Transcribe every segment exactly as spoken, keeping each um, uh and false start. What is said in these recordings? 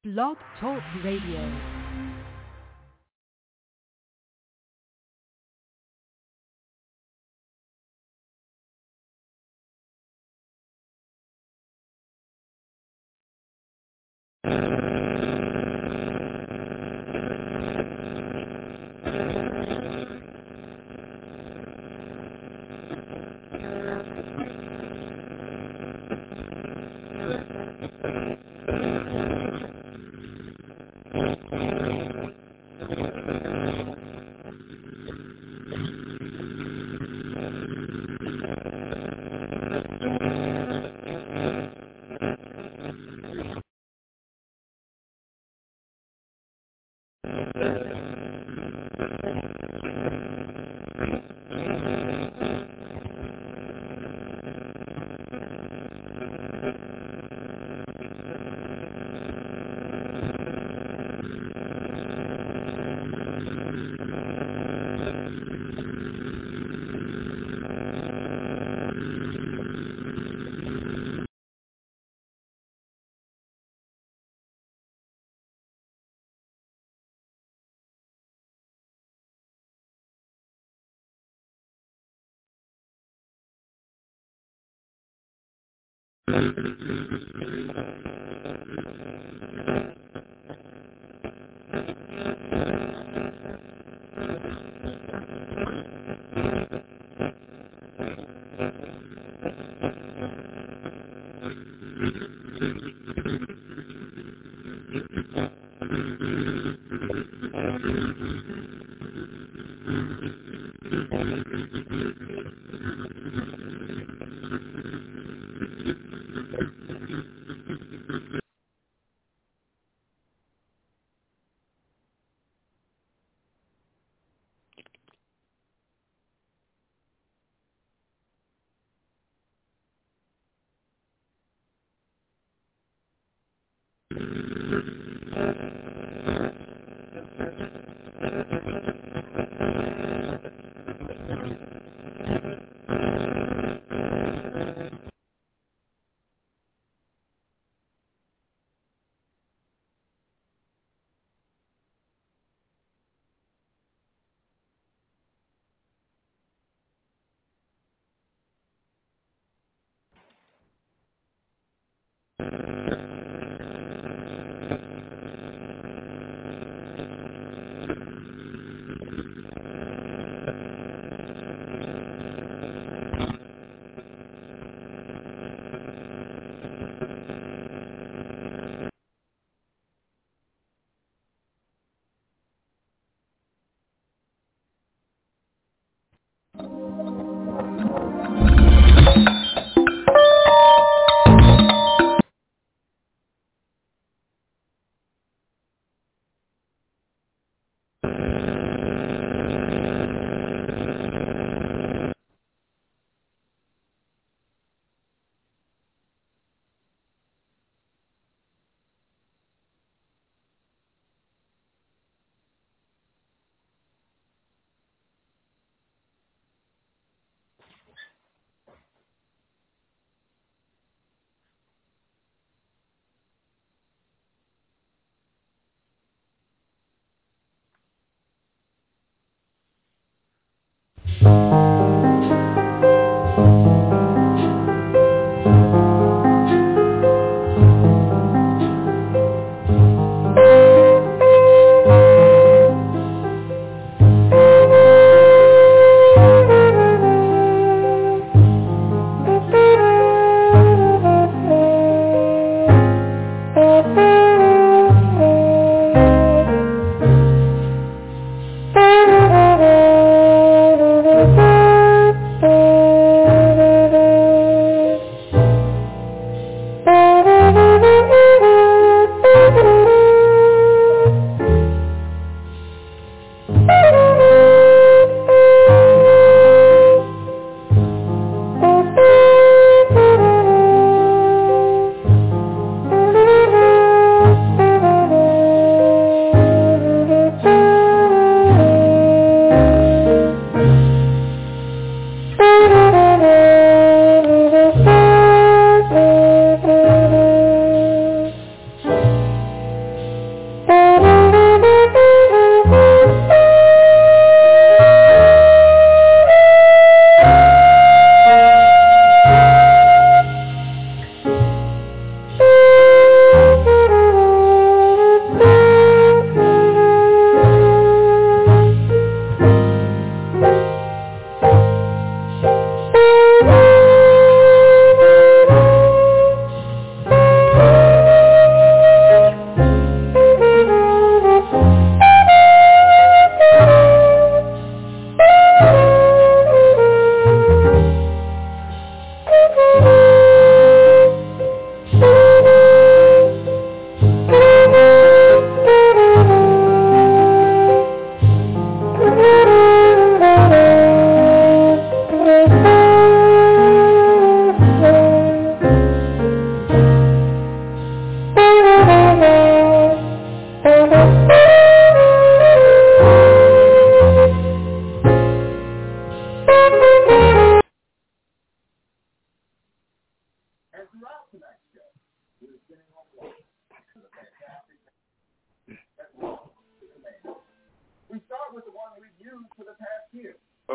Blog Talk Radio.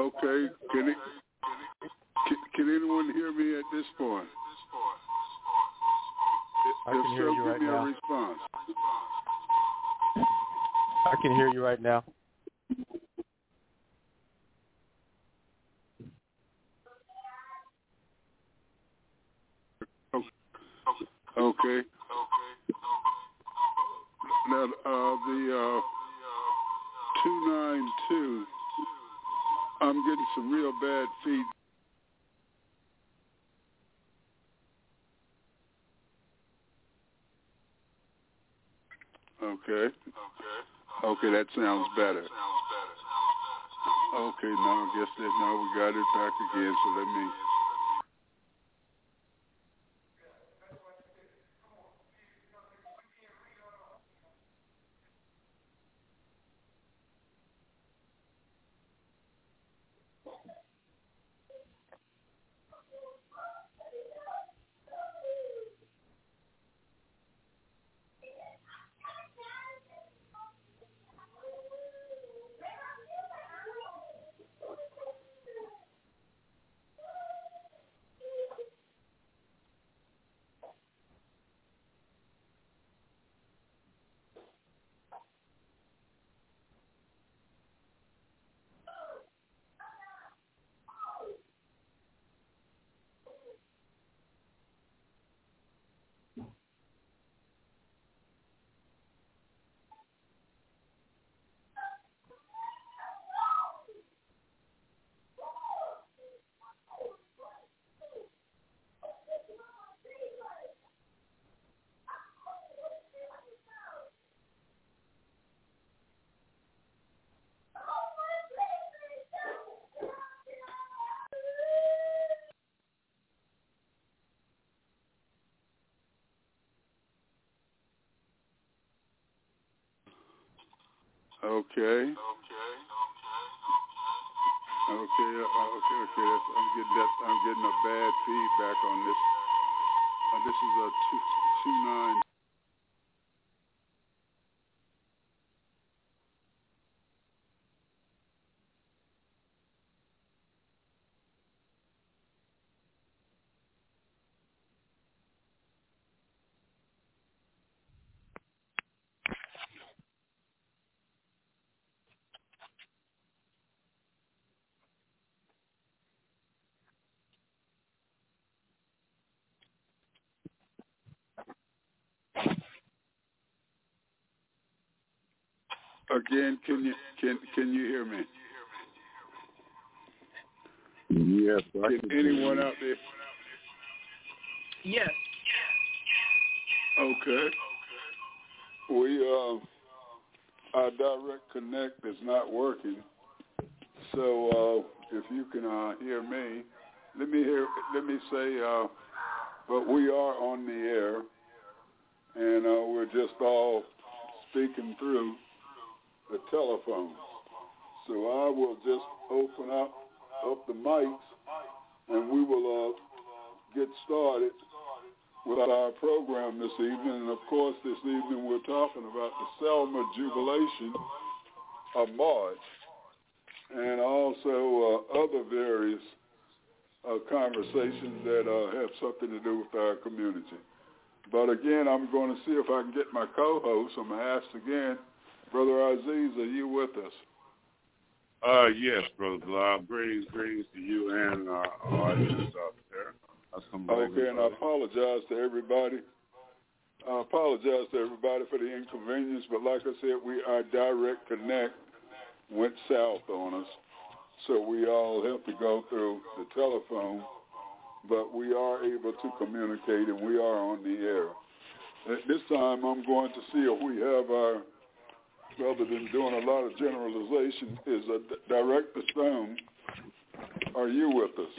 Okay. Can it, can, can anyone hear me at this point? I if can hear so, you give right me now. a response. I can hear you right now. Okay. Now, uh, the uh, two nine two, I'm getting some real bad feedback. Okay. Okay, that sounds better. Okay, now I guess that now we got it back again, so let me... Okay. Okay, uh, okay, okay. That's, I'm getting that. I'm getting a bad feedback on this. Uh, this is a two two nine. Again, can you can can you hear me? Yes. I Can anyone out there? Yes. Okay. We uh, our direct connect is not working. So uh, if you can uh, hear me, let me hear. Let me say. Uh, but we are on the air, and uh, we're just all speaking through the telephone. So I will just open up up the mics, and we will uh, get started with our program this evening. And of course, this evening we're talking about the Selma Jubilation of March, and also uh, other various uh, conversations that uh, have something to do with our community. But again, I'm going to see if I can get my co-host. I'm going to ask again, Brother Aziz, are you with us? Uh, yes, Brother Bilal. Greetings, greetings to you and our audience out there. Okay, and I apologize to everybody. I apologize to everybody for the inconvenience, but like I said, we our direct connect went south on us, so we all have to go through the telephone, but we are able to communicate, and we are on the air. At this time, I'm going to see if we have our, rather than doing a lot of generalization, is a Director Stone. Are you with us?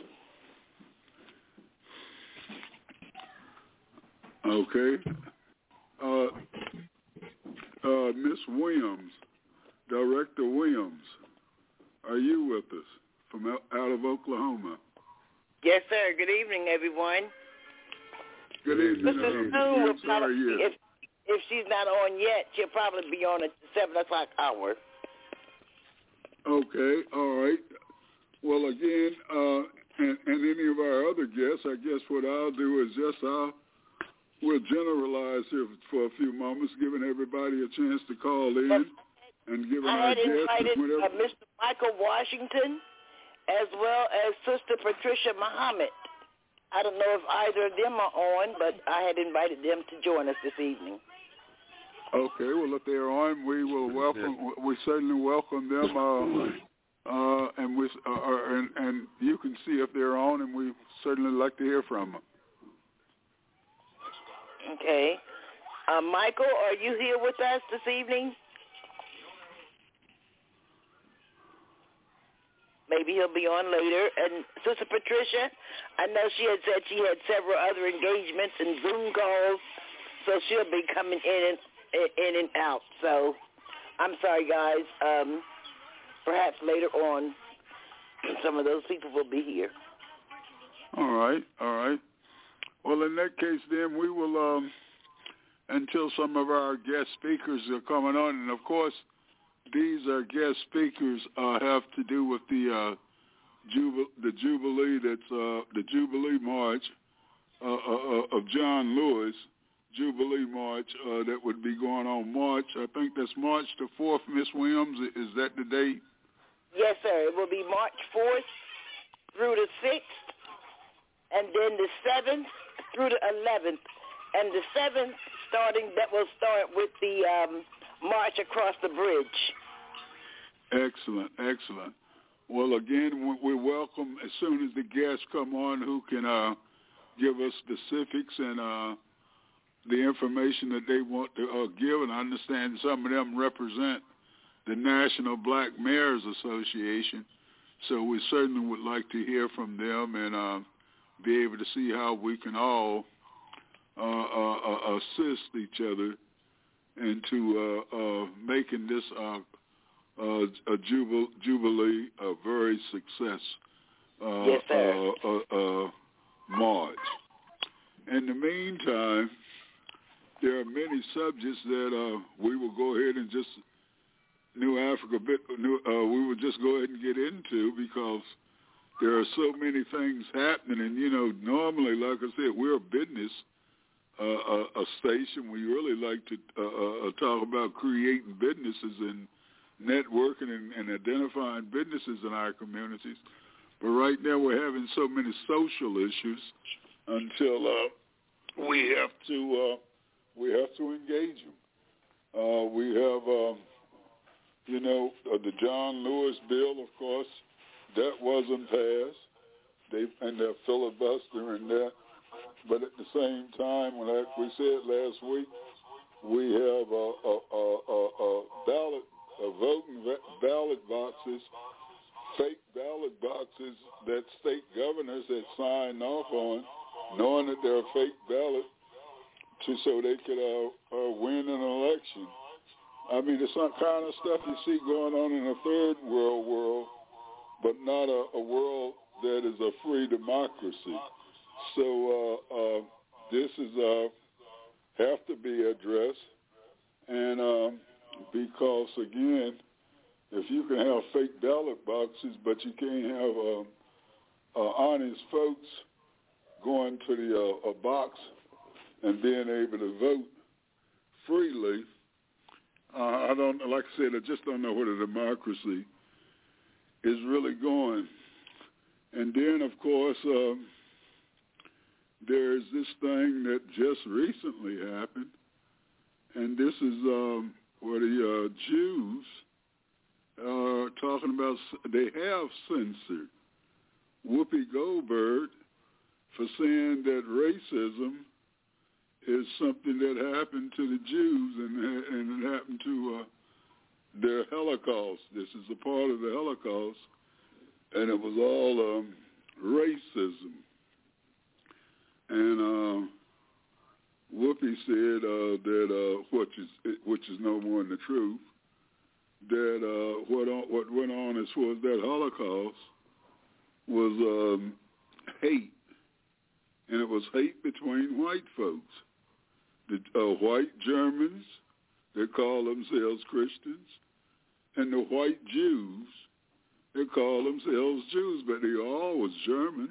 Okay. Uh, uh, Miss Williams, Director Williams, are you with us from out of Oklahoma? Yes, sir. Good evening, everyone. Good evening. Missus Um, Stone will sorry, probably, yes. if, if she's not on yet, she'll probably be on at the seven o'clock hour. Okay, all right. Well, again, uh, and, and any of our other guests, I guess what I'll do is just I'll we'll generalize here for a few moments, giving everybody a chance to call in and giving I our had guests invited whatever. uh, Mister Michael Washington as well as Sister Patricia Muhammad. I don't know if either of them are on, but I had invited them to join us this evening. Okay, well, if they're on, we will welcome. We certainly welcome them, uh, uh, and we uh, uh, and, and you can see if they're on, and we certainly like to hear from them. Okay, uh, Michael, are you here with us this evening? Maybe he'll be on later. And Sister Patricia, I know she had said she had several other engagements and Zoom calls, so she'll be coming in and in and out. So I'm sorry, guys. Um, perhaps later on, some of those people will be here. All right, all right. Well, in that case, then we will, um, until some of our guest speakers are coming on, and of course, these are guest speakers uh, have to do with the uh, Jubile- the Jubilee that's uh, the Jubilee March uh, uh, of John Lewis. Jubilee March uh, that would be going on March. I think that's March the fourth, Miss Williams. Is that the date? Yes, sir. It will be March fourth through the sixth, and then the seventh through the eleventh. And the seventh starting, that will start with the um, March Across the Bridge. Excellent, excellent. Well, again, we welcome as soon as the guests come on who can uh, give us specifics and uh, the information that they want to uh, give, and I understand some of them represent the National Black Mayors Association, so we certainly would like to hear from them and uh, be able to see how we can all uh, uh, uh, assist each other into uh, uh, making this uh, uh, a jubil- Jubilee a very success uh, yes, sir. uh, uh, uh, march. In the meantime, there are many subjects that uh, we will go ahead and just New Africa bit. New, uh, we will just go ahead and get into because there are so many things happening. And you know, normally, like I said, we're a business uh, a, a station. We really like to uh, uh, talk about creating businesses and networking and, and identifying businesses in our communities. But right now, we're having so many social issues until uh, we have to. Uh, We have to engage them. Uh, we have, um, you know, uh, the John Lewis bill, of course, that wasn't passed. They and they're filibustering that. But at the same time, like we said last week, we have a, a, a, a, a ballot, a voting ballot boxes, fake ballot boxes that state governors had signed off on, knowing that they're fake ballots, to so they could uh, uh, win an election. I mean, it's some kind of stuff you see going on in a third world world, but not a, a world that is a free democracy. So uh, uh, this is uh, have to be addressed, and um, because again, if you can have fake ballot boxes, but you can't have uh, uh, honest folks going to the uh, a box and being able to vote freely, uh, I don't, like I said, I just don't know where the democracy is really going. And then, of course, um, there's this thing that just recently happened, and this is um, where the uh, Jews are talking about, they have censored Whoopi Goldberg for saying that racism is something that happened to the Jews, and, and it happened to uh, their Holocaust. This is a part of the Holocaust, and it was all um, racism. And uh, Whoopi said uh, that, uh, which is which is no more than the truth, that uh, what on, what went on as far as that Holocaust was um, hate, and it was hate between white folks. The uh, white Germans that call themselves Christians, and the white Jews They call themselves Jews, but they all was Germans.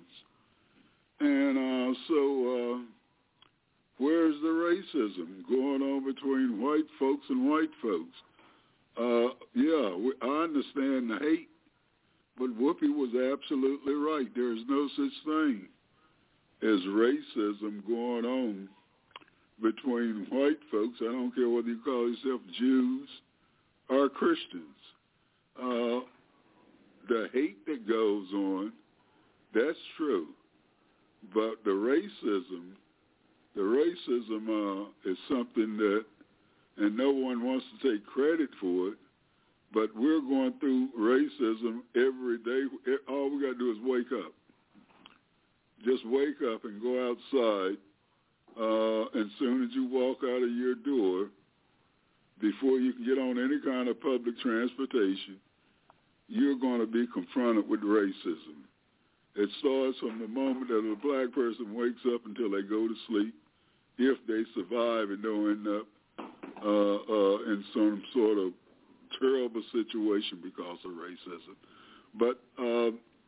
And uh, so uh, where's the racism going on between white folks and white folks? Uh, yeah, we, I understand the hate, but Whoopi was absolutely right. There is no such thing as racism going on between white folks. I don't care whether you call yourself Jews or Christians. Uh, the hate that goes on, that's true. But the racism, the racism uh, is something that, and no one wants to take credit for it, but we're going through racism every day. All we got to do is wake up. Just wake up and go outside, uh, and as soon as you walk out of your door, before you can get on any kind of public transportation, you're going to be confronted with racism. It starts from the moment that a black person wakes up until they go to sleep, if they survive and don't end up uh, uh, in some sort of terrible situation because of racism. But uh,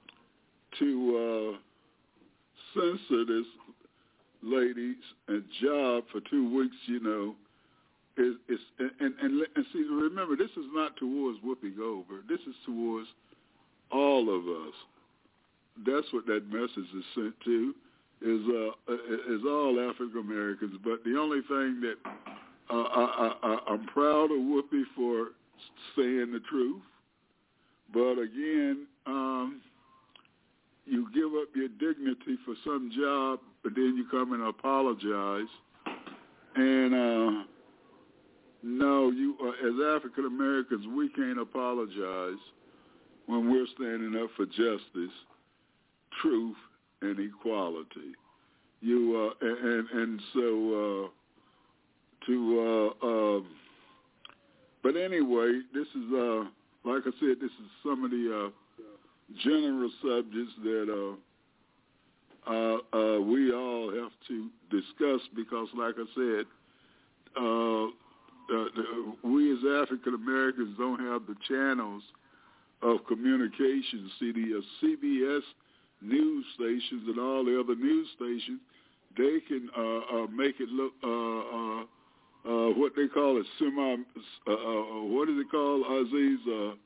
to uh, censor this lady's job for two weeks, you know, is, is and, and, and see, remember, this is not towards Whoopi Goldberg. This is towards all of us. That's what that message is sent to, is uh, is all African Americans. But the only thing that uh, I, I, I'm proud of Whoopi for saying the truth. But again, um, you give up your dignity for some job, but then you come and apologize. And uh, no, you uh, as African Americans, we can't apologize when we're standing up for justice, truth, and equality. You uh, and and so uh, to uh, uh, but anyway, this is uh, like I said, this is some of the uh, general subjects that uh, uh, uh, we all have to discuss because, like I said, uh, uh, we as African Americans don't have the channels of communication. See, the uh, C B S news stations and all the other news stations, they can uh, uh, make it look uh, uh, uh, what they call a semi. Uh, uh, what is it called, Aziz? Uh,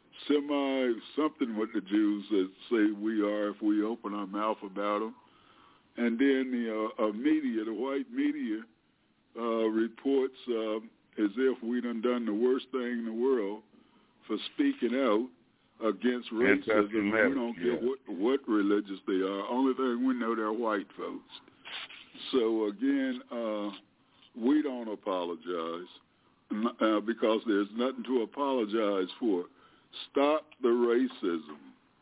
semi something what the Jews that say we are if we open our mouth about them. And then the uh, uh, media, the white media, uh, reports uh, as if we done done the worst thing in the world for speaking out against racism. We don't care yeah. what, what religious they are. Only thing we know, they're white folks. So again, uh, we don't apologize uh, because there's nothing to apologize for. Stop the racism.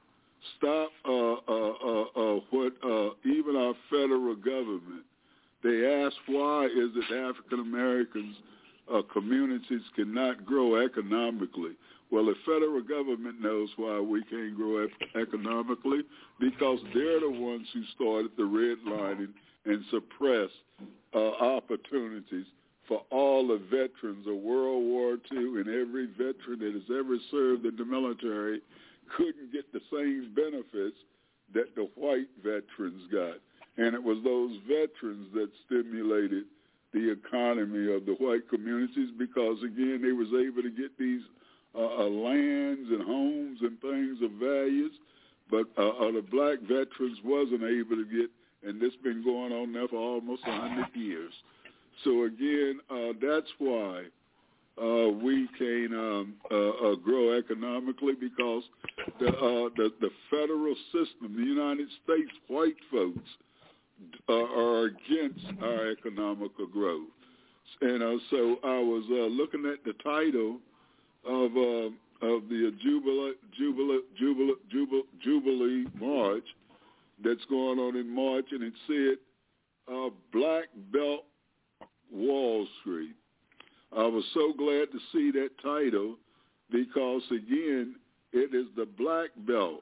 Stop uh, uh, uh, uh, what uh, even our federal government, they ask why is it African Americans uh, communities cannot grow economically. Well, the federal government knows why we can't grow economically, because they're the ones who started the redlining and suppressed uh, opportunities for all the veterans of World War Two, and every veteran that has ever served in the military couldn't get the same benefits that the white veterans got. And it was those veterans that stimulated the economy of the white communities because, again, they was able to get these Uh, uh, lands and homes and things of values, but uh, uh, the black veterans wasn't able to get, and this been going on now for almost one hundred years. So again, uh, that's why uh, we can't um, uh, uh, grow economically, because the, uh, the the federal system, the United States white folks, uh, are against our economical growth. And uh, so I was uh, looking at the title of uh, of the Jubilee, Jubilee, Jubilee, Jubilee, Jubilee March that's going on in March, and it said uh, Black Belt Wall Street. I was so glad to see that title because, again, it is the Black Belt.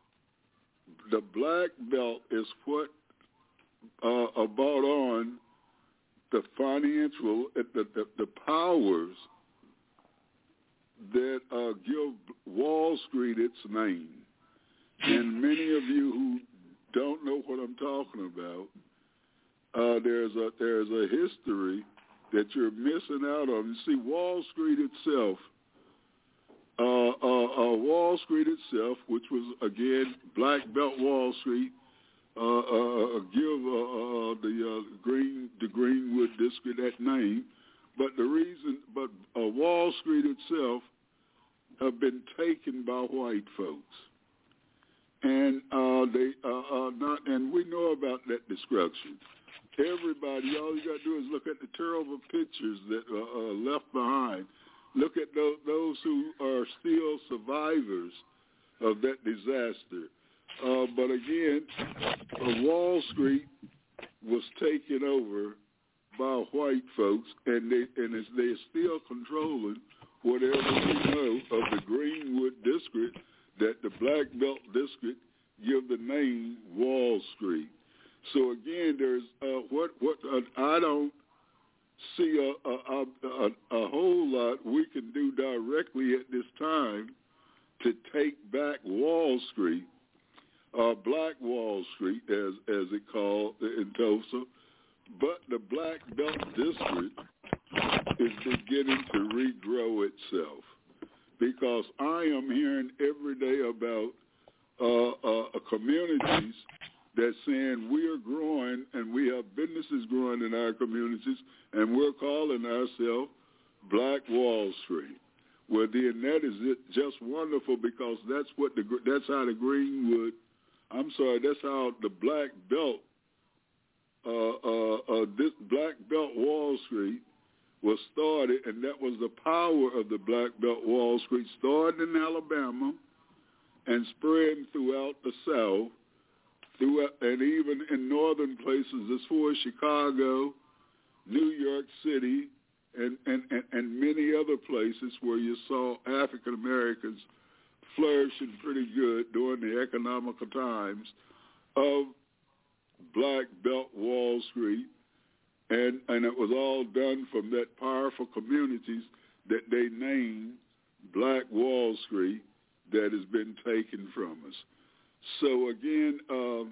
The Black Belt is what uh, brought on the financial, the, the, the powers that uh, give Wall Street its name. And many of you who don't know what I'm talking about, uh, there's a there's a history that you're missing out on. You see, Wall Street itself, uh, uh, uh, Wall Street itself, which was again Black Belt Wall Street, uh, uh, give uh, uh, the uh, Green the Greenwood District that name, but the reason, but uh, Wall Street itself have been taken by white folks. And uh, they uh, uh, not, and we know about that destruction. Everybody, all you got to do is look at the terrible pictures that are uh, left behind. Look at those, those who are still survivors of that disaster. Uh, but again, uh, Wall Street was taken over by white folks, and they and it's, they're still controlling whatever we know of the Greenwood District, that the Black Belt District give the name Wall Street. So again, there's uh, what what uh, I don't see a, a, a, a whole lot we can do directly at this time to take back Wall Street, uh, Black Wall Street, as as it called in Tulsa. But the Black Belt District is beginning to regrow itself, because I am hearing every day about uh, uh, communities that's saying we are growing and we have businesses growing in our communities, and we're calling ourselves Black Wall Street. Well, then that is just wonderful, because that's what the that's how the Greenwood, I'm sorry, that's how the Black Belt, uh, uh, uh, this Black Belt Wall Street was started, and that was the power of the Black Belt Wall Street, started in Alabama and spreading throughout the South, throughout, and even in northern places as far as Chicago, New York City, and, and, and, and many other places where you saw African Americans flourishing pretty good during the economical times of Black Belt Wall Street. And and it was all done from that powerful communities that they named Black Wall Street that has been taken from us. So again, um,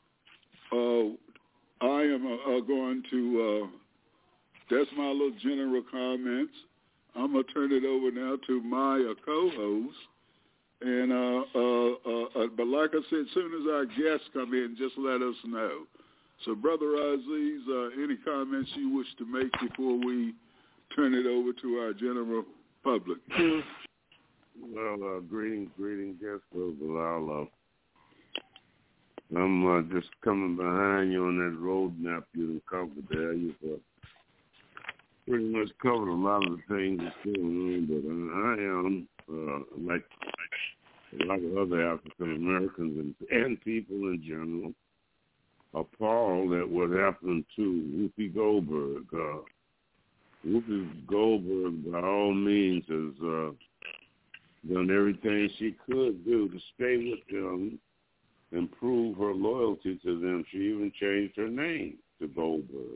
uh, I am uh, uh, going to, uh, that's my little general comments. I'm going to turn it over now to my uh, co-host. And uh, uh, uh, uh, but like I said, as soon as our guests come in, just let us know. So, Brother Aziz, uh, any comments you wish to make before we turn it over to our general public? Well, uh, greetings, greetings, guests, Brother Bilal. Uh, I'm uh, just coming behind you on that roadmap you covered there. You've uh, pretty much covered a lot of the things that's going on, but I am, uh, like, like a lot of other African Americans and, and people in general, appalled at what happened to Whoopi Goldberg. Uh, Whoopi Goldberg, by all means, has uh, done everything she could do to stay with them and prove her loyalty to them. She even changed her name to Goldberg.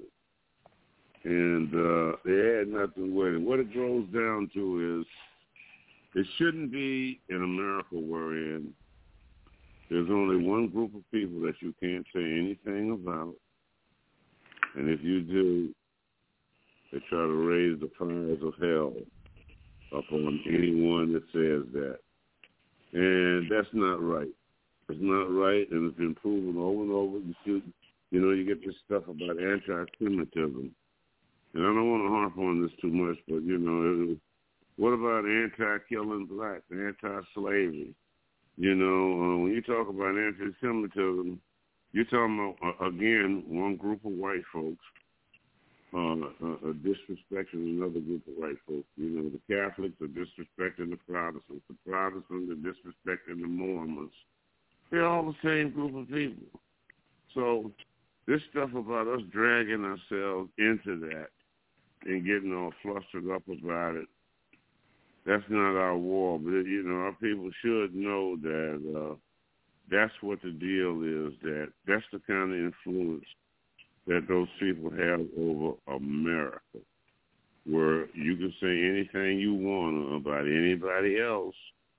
And uh, they had nothing with it. What it goes down to is it shouldn't be in America we're in. There's only one group of people that you can't say anything about. And if you do, they try to raise the fires of hell upon anyone that says that. And that's not right. It's not right, and it's been proven over and over. You should, you know, you get this stuff about anti-Semitism. And I don't want to harp on this too much, but, you know, what about anti-killing blacks, anti-slavery? You know, uh, when you talk about anti-Semitism, you're talking about, uh, again, one group of white folks uh, uh, uh, disrespecting another group of white folks. You know, the Catholics are disrespecting the Protestants. The Protestants are disrespecting the Mormons. They're all the same group of people. So this stuff about us dragging ourselves into that and getting all flustered up about it, that's not our war. But, you know, our people should know that uh, that's what the deal is, that that's the kind of influence that those people have over America, where you can say anything you want about anybody else,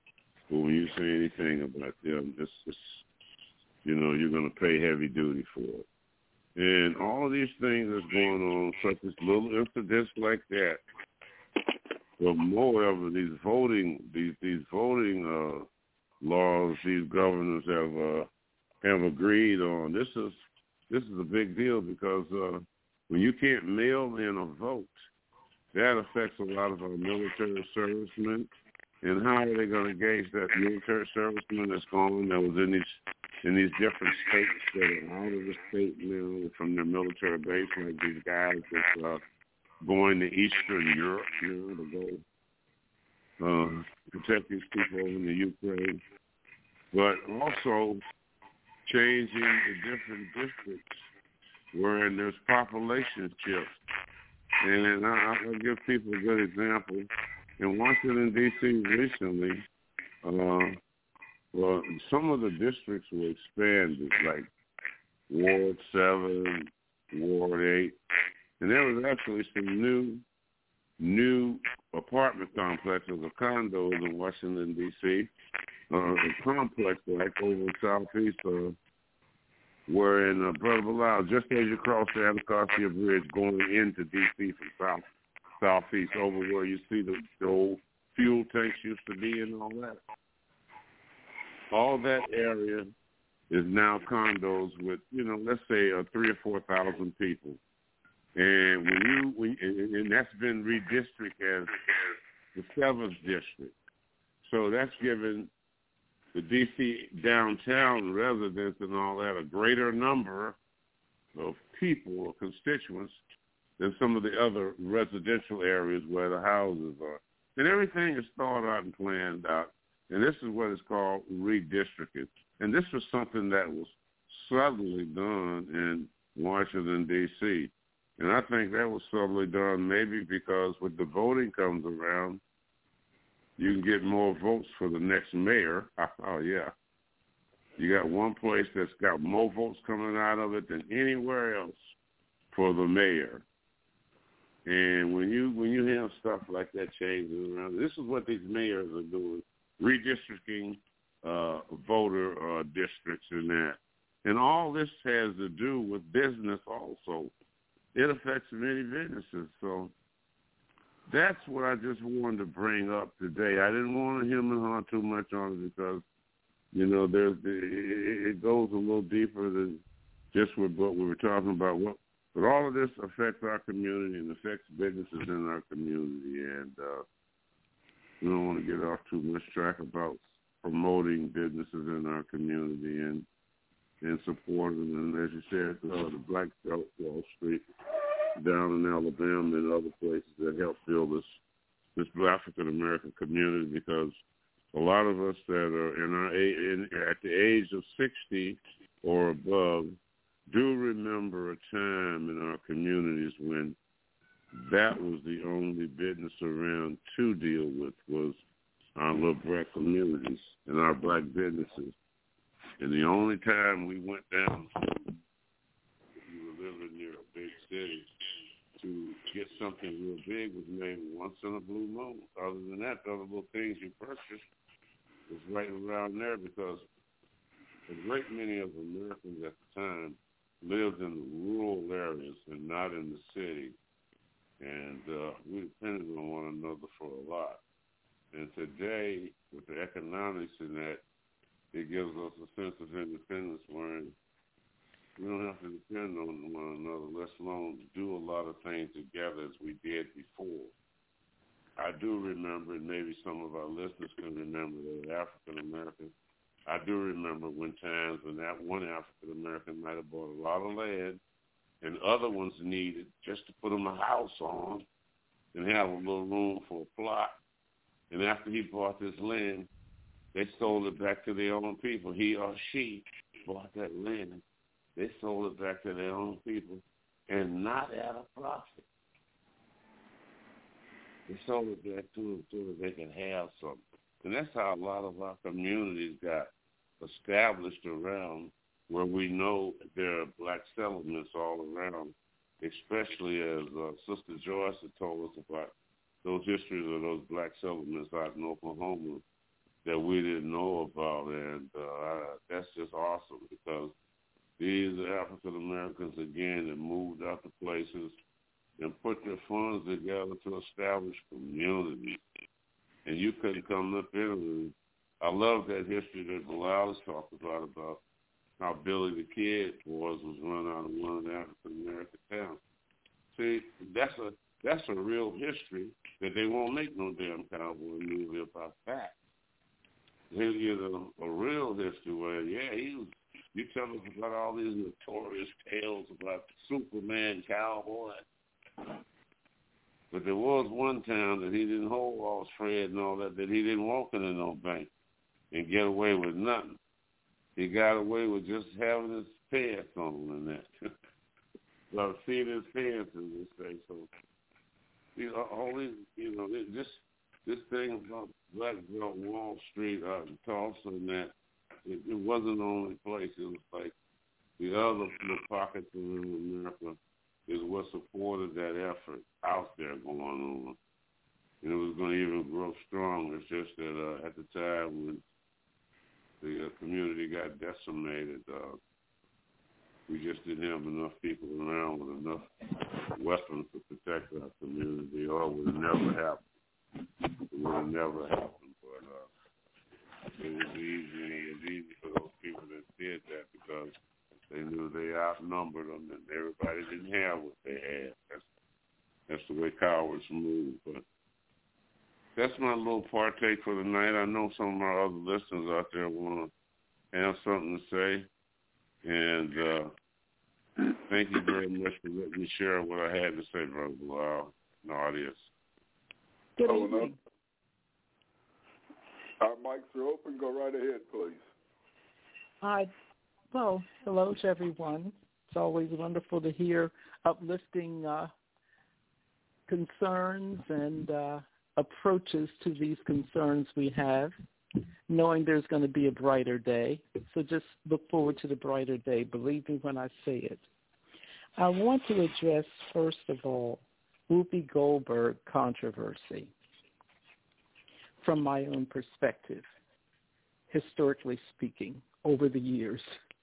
But when you say anything about them, it's, it's you know, you're going to pay heavy duty for it. And all of these things that's going on, such as little incidents like that, but moreover, these voting, these these voting uh, laws, these governors have uh, have agreed on. This is this is a big deal because uh, when you can't mail in a vote, that affects a lot of our military servicemen. And how are they going to gauge that military serviceman that's gone that was in these in these different states that are out of the state now from their military base, like these guys that's uh, going to Eastern Europe now to go uh, protect these people over in the Ukraine, but also changing the different districts wherein there's population shifts. And I, I'll give people a good example. In Washington, D C recently, uh, well, some of the districts were expanded, like Ward seven, Ward eight, and there was actually some new new apartment complexes or condos in Washington, D C, uh, a complex like over in Southeast, uh, where in uh, Brother Bilal, just as you cross the Anacostia Bridge going into D C from South. Southeast, over where you see the, the old fuel tanks used to be and all that. All that area is now condos with, you know, let's say uh, three or four thousand people, and when you, when, and, and that's been redistricted as the seventh district. So that's given the D C downtown residents and all that a greater number of people or constituents than some of the other residential areas where the houses are. And everything is thought out and planned out. And this is what is called redistricting. And this was something that was subtly done in Washington, D C. And I think that was subtly done maybe because when the voting comes around, you can get more votes for the next mayor. Oh, yeah. You got one place that's got more votes coming out of it than anywhere else for the mayor. And when you when you have stuff like that changing around, this is what these mayors are doing, redistricting uh, voter uh, districts and that. And all this has to do with business also. It affects many businesses. So that's what I just wanted to bring up today. I didn't want to hem and haw too much on it because, you know, there's it goes a little deeper than just what we were talking about. What But all of this affects our community and affects businesses in our community, and uh, we don't want to get off too much track about promoting businesses in our community and and supporting them. And as you said, uh, the Black Wall Street down in Alabama and other places that help build this this African American community, because a lot of us that are in our in, at the age of sixty or above do remember a time in our communities when that was the only business around to deal with was our little black communities and our black businesses. And the only time we went down to, if you were living near a big city, to get something real big was maybe once in a blue moon. Other than that, the other little things you purchased was right around there, because a great many of Americans at the time lived in rural areas and not in the city. And uh, we depended on one another for a lot. And today, with the economics in that, it gives us a sense of independence wherein we don't have to depend on one another, let alone do a lot of things together as we did before. I do remember, and maybe some of our listeners can remember, that African Americans, I do remember when times when that one African American might have bought a lot of land and other ones needed just to put them a house on and have a little room for a plot. And after he bought this land, they sold it back to their own people. He or she bought that land. They sold it back to their own people, and not at a profit. They sold it back to them so that they could have something. And that's how a lot of our communities got established around, where we know there are black settlements all around, especially as uh, Sister Joyce had told us about those histories of those black settlements out in Oklahoma that we didn't know about, and uh, that's just awesome because these are African Americans again that moved out to places and put their funds together to establish communities. And you couldn't come up in it. I love that history that Bilal has talked about, about how Billy the Kid was was run out of one of the African American towns. See, that's a that's a real history that they won't make no damn cowboy movie about that. He'll get a, a real history where, yeah, he was, you tell us about all these notorious tales about Superman cowboy. But there was one town that he didn't hold Walls Fred and all that, that he didn't walk into no bank and get away with nothing. He got away with just having his pants on him and that. Well, seeing his pants, as they say. So, you know, all these, you know, this this thing about Black Belt Wall Street out in Tulsa and that, it, it wasn't the only place. It was like the other little pockets in America is what supported that effort out there going on. And it was going to even grow stronger. It's just that uh, at the time when the uh, community got decimated, uh, we just didn't have enough people around with enough weapons to protect our community, or it would have never happened. It would have never happened. But uh, it was easy. It was easy for those people that did that because they knew they outnumbered them, and everybody didn't have what they had. That's that's the way cowards move. But that's my little partake for the night. I know some of our other listeners out there want to have something to say. And uh, thank you very much for letting me share what I had to say, Brother Bilal, and the audience. Good oh, evening. No. Our mics are open. Go right ahead, please. Hi. Well, hello to everyone. It's always wonderful to hear uplifting uh, concerns and uh, approaches to these concerns we have, knowing there's going to be a brighter day. So just look forward to the brighter day. Believe me when I say it. I want to address, first of all, Whoopi Goldberg controversy from my own perspective, historically speaking, over the years.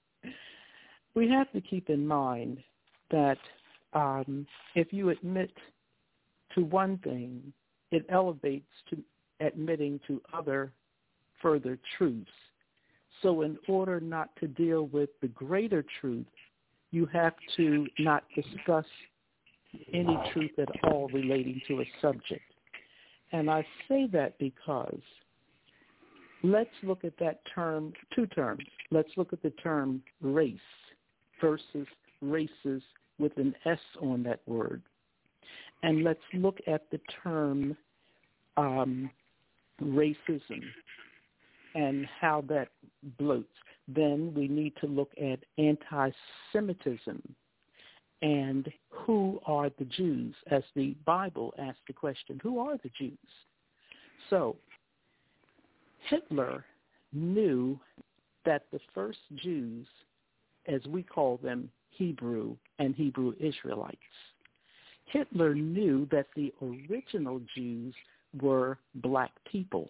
We have to keep in mind that um, if you admit to one thing, it elevates to admitting to other further truths. So in order not to deal with the greater truth, you have to not discuss any truth at all relating to a subject. And I say that because let's look at that term, two terms. Let's look at the term race versus races with an S on that word. And let's look at the term um, racism and how that bloats. Then we need to look at anti-Semitism and who are the Jews, as the Bible asks the question, who are the Jews? So Hitler knew that the first Jews, as we call them, Hebrew and Hebrew Israelites, Hitler knew that the original Jews were black people.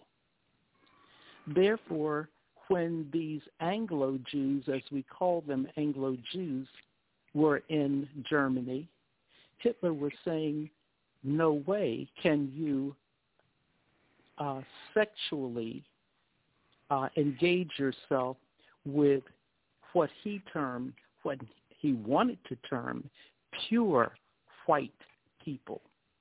Therefore, when these Anglo-Jews, as we call them Anglo-Jews, were in Germany, Hitler was saying, no way can you uh, sexually uh, engage yourself with what he termed, what he wanted to term, pure white people.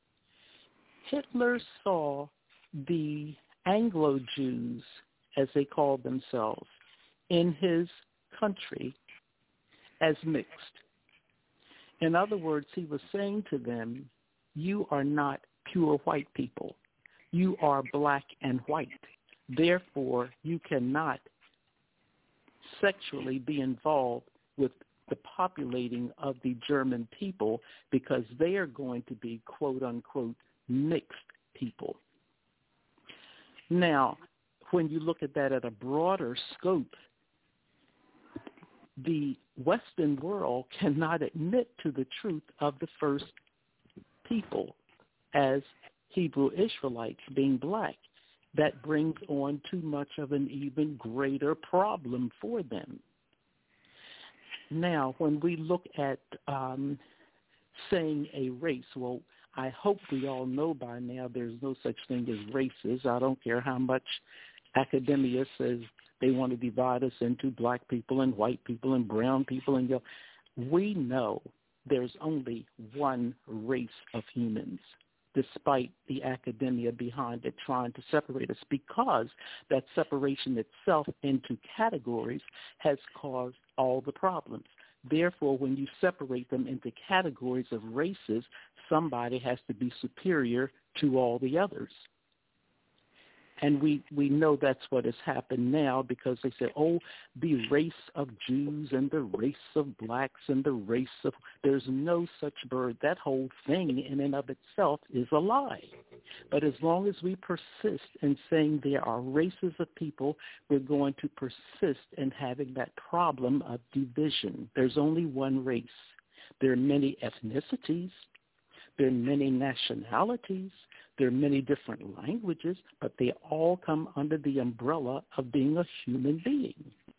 Hitler saw the Anglo-Jews, as they called themselves, in his country as mixed. In other words, he was saying to them, you are not pure white people. You are black and white. Therefore, you cannot sexually be involved with the populating of the German people because they are going to be, quote, unquote, mixed people. Now, when you look at that at a broader scope, the Western world cannot admit to the truth of the first people as Hebrew Israelites being black. that brings on too much of an even greater problem for them. Now, when we look at um, saying a race, well, I hope we all know by now there's no such thing as races. I don't care how much academia says they want to divide us into black people and white people and brown people. And you know, we know there's only one race of humans, despite the academia behind it trying to separate us, because that separation itself into categories has caused all the problems. Therefore, when you separate them into categories of races, somebody has to be superior to all the others. And we, we know that's what has happened now, because they say, oh, the race of Jews and the race of blacks and the race of, there's no such bird. That whole thing in and of itself is a lie. But as long as we persist in saying there are races of people, we're going to persist in having that problem of division. There's only one race. There are many ethnicities. There are many nationalities. There are many different languages, but they all come under the umbrella of being a human being.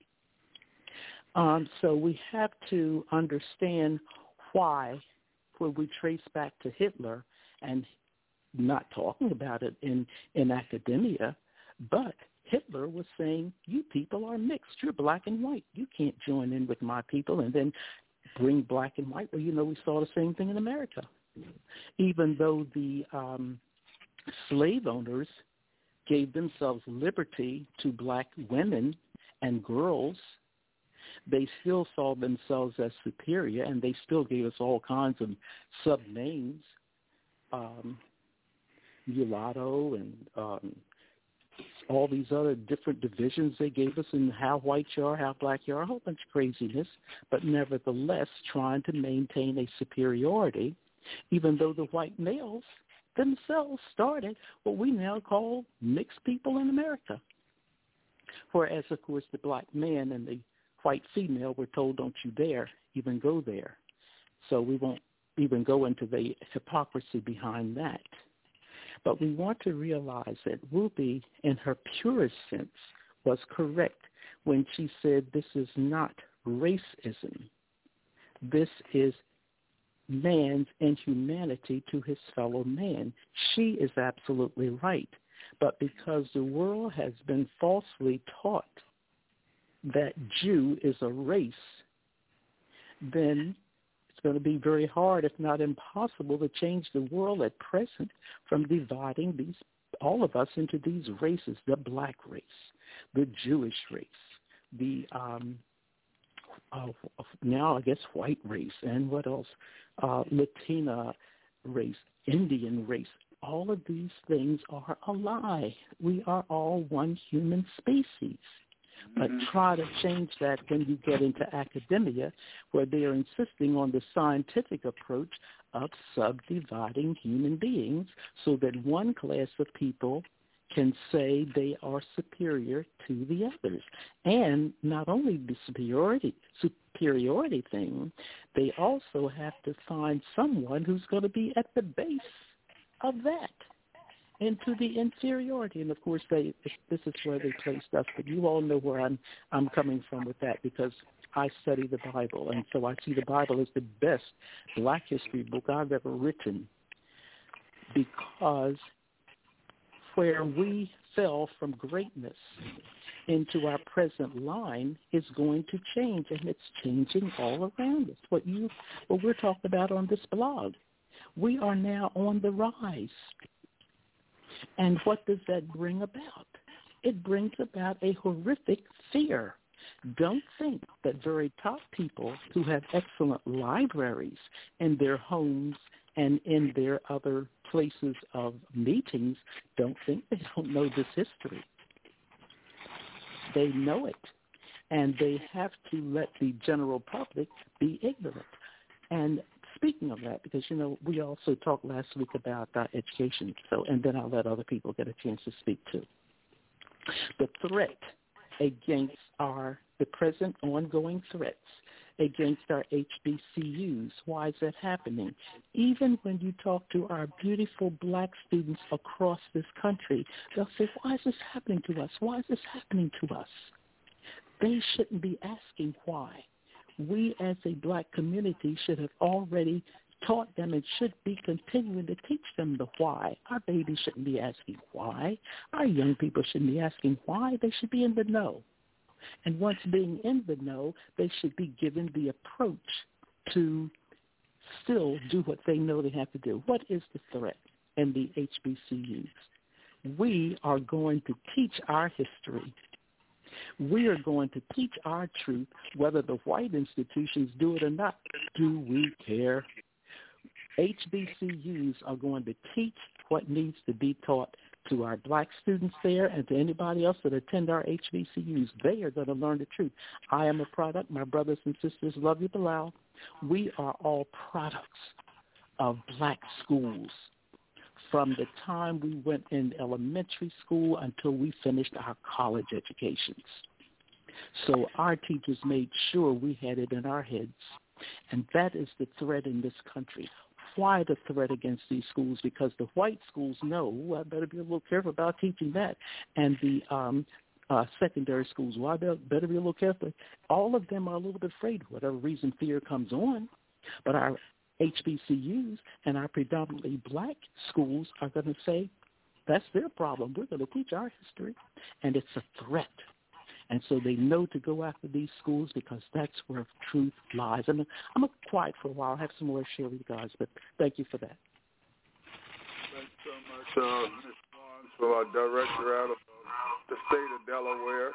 Um, so we have to understand why, when we trace back to Hitler, and not talking about it in, in academia, but Hitler was saying, you people are mixed. You're black and white. You can't join in with my people and then bring black and white. Well, you know, we saw the same thing in America. Even though the um, slave owners gave themselves liberty to black women and girls, they still saw themselves as superior, and they still gave us all kinds of sub-names, um, mulatto and um, all these other different divisions they gave us, and how white you are, how black you are, a whole bunch of craziness, but nevertheless trying to maintain a superiority, even though the white males themselves started what we now call mixed people in America. Whereas, of course, the black man and the white female were told, don't you dare even go there. So we won't even go into the hypocrisy behind that. But we want to realize that Whoopi, in her purest sense, was correct when she said this is not racism. This is man's inhumanity to his fellow man. She is absolutely right. But because the world has been falsely taught that Jew is a race, then it's going to be very hard, if not impossible, to change the world at present from dividing these all of us into these races: the black race, the Jewish race, the um, uh, now I guess white race, and what else? Uh, Latina race, Indian race. All of these things are a lie. We are all one human species. But try to change that when you get into academia, where they are insisting on the scientific approach of subdividing human beings so that one class of people can say they are superior to the others. And not only the superiority superiority thing, they also have to find someone who's going to be at the base of that, into the inferiority. And of course, they this is where they place us. But you all know where I'm I'm coming from with that, because I study the Bible, and so I see the Bible as the best black history book I've ever written, because where we fell from greatness into our present line is going to change, and it's changing all around us. What you what we're talking about on this blog, we are now on the rise. And what does that bring about? It brings about a horrific fear. Don't think that very top people who have excellent libraries in their homes and in their other places of meetings, don't think they don't know this history. They know it, and they have to let the general public be ignorant. And speaking of that, because, you know, we also talked last week about uh, education, so and then I'll let other people get a chance to speak too. The threat against our, the present ongoing threats against our H B C Us. Why is that happening? Even when you talk to our beautiful black students across this country, they'll say, why is this happening to us? Why is this happening to us? They shouldn't be asking why. We as a black community should have already taught them and should be continuing to teach them the why. Our babies shouldn't be asking why. Our young people shouldn't be asking why. They should be in the know. And once being in the know, they should be given the approach to still do what they know they have to do. What is the threat in the H B C Us? We are going to teach our history. We are going to teach our truth, whether the white institutions do it or not. Do we care? H B C Us are going to teach what needs to be taught to our black students there and to anybody else that attend our H B C Us. They are going to learn the truth. I am a product. My brothers and sisters love you, Bilal. We are all products of black schools from the time we went in elementary school until we finished our college educations. So our teachers made sure we had it in our heads, and that is the threat in this country. Why the threat against these schools? Because the white schools know, well, I better be a little careful about teaching that. And the um, uh, secondary schools, well, I better be a little careful. All of them are a little bit afraid, for whatever reason fear comes on. But our H B C Us and our predominantly black schools are going to say, that's their problem. We're going to teach our history, and it's a threat. And so they know to go after these schools because that's where truth lies. And I'm going to be quiet for a while. I'll have some more to share with you guys, but thank you for that. Thanks so much, uh, Miz Barnes, for our director out of the state of Delaware.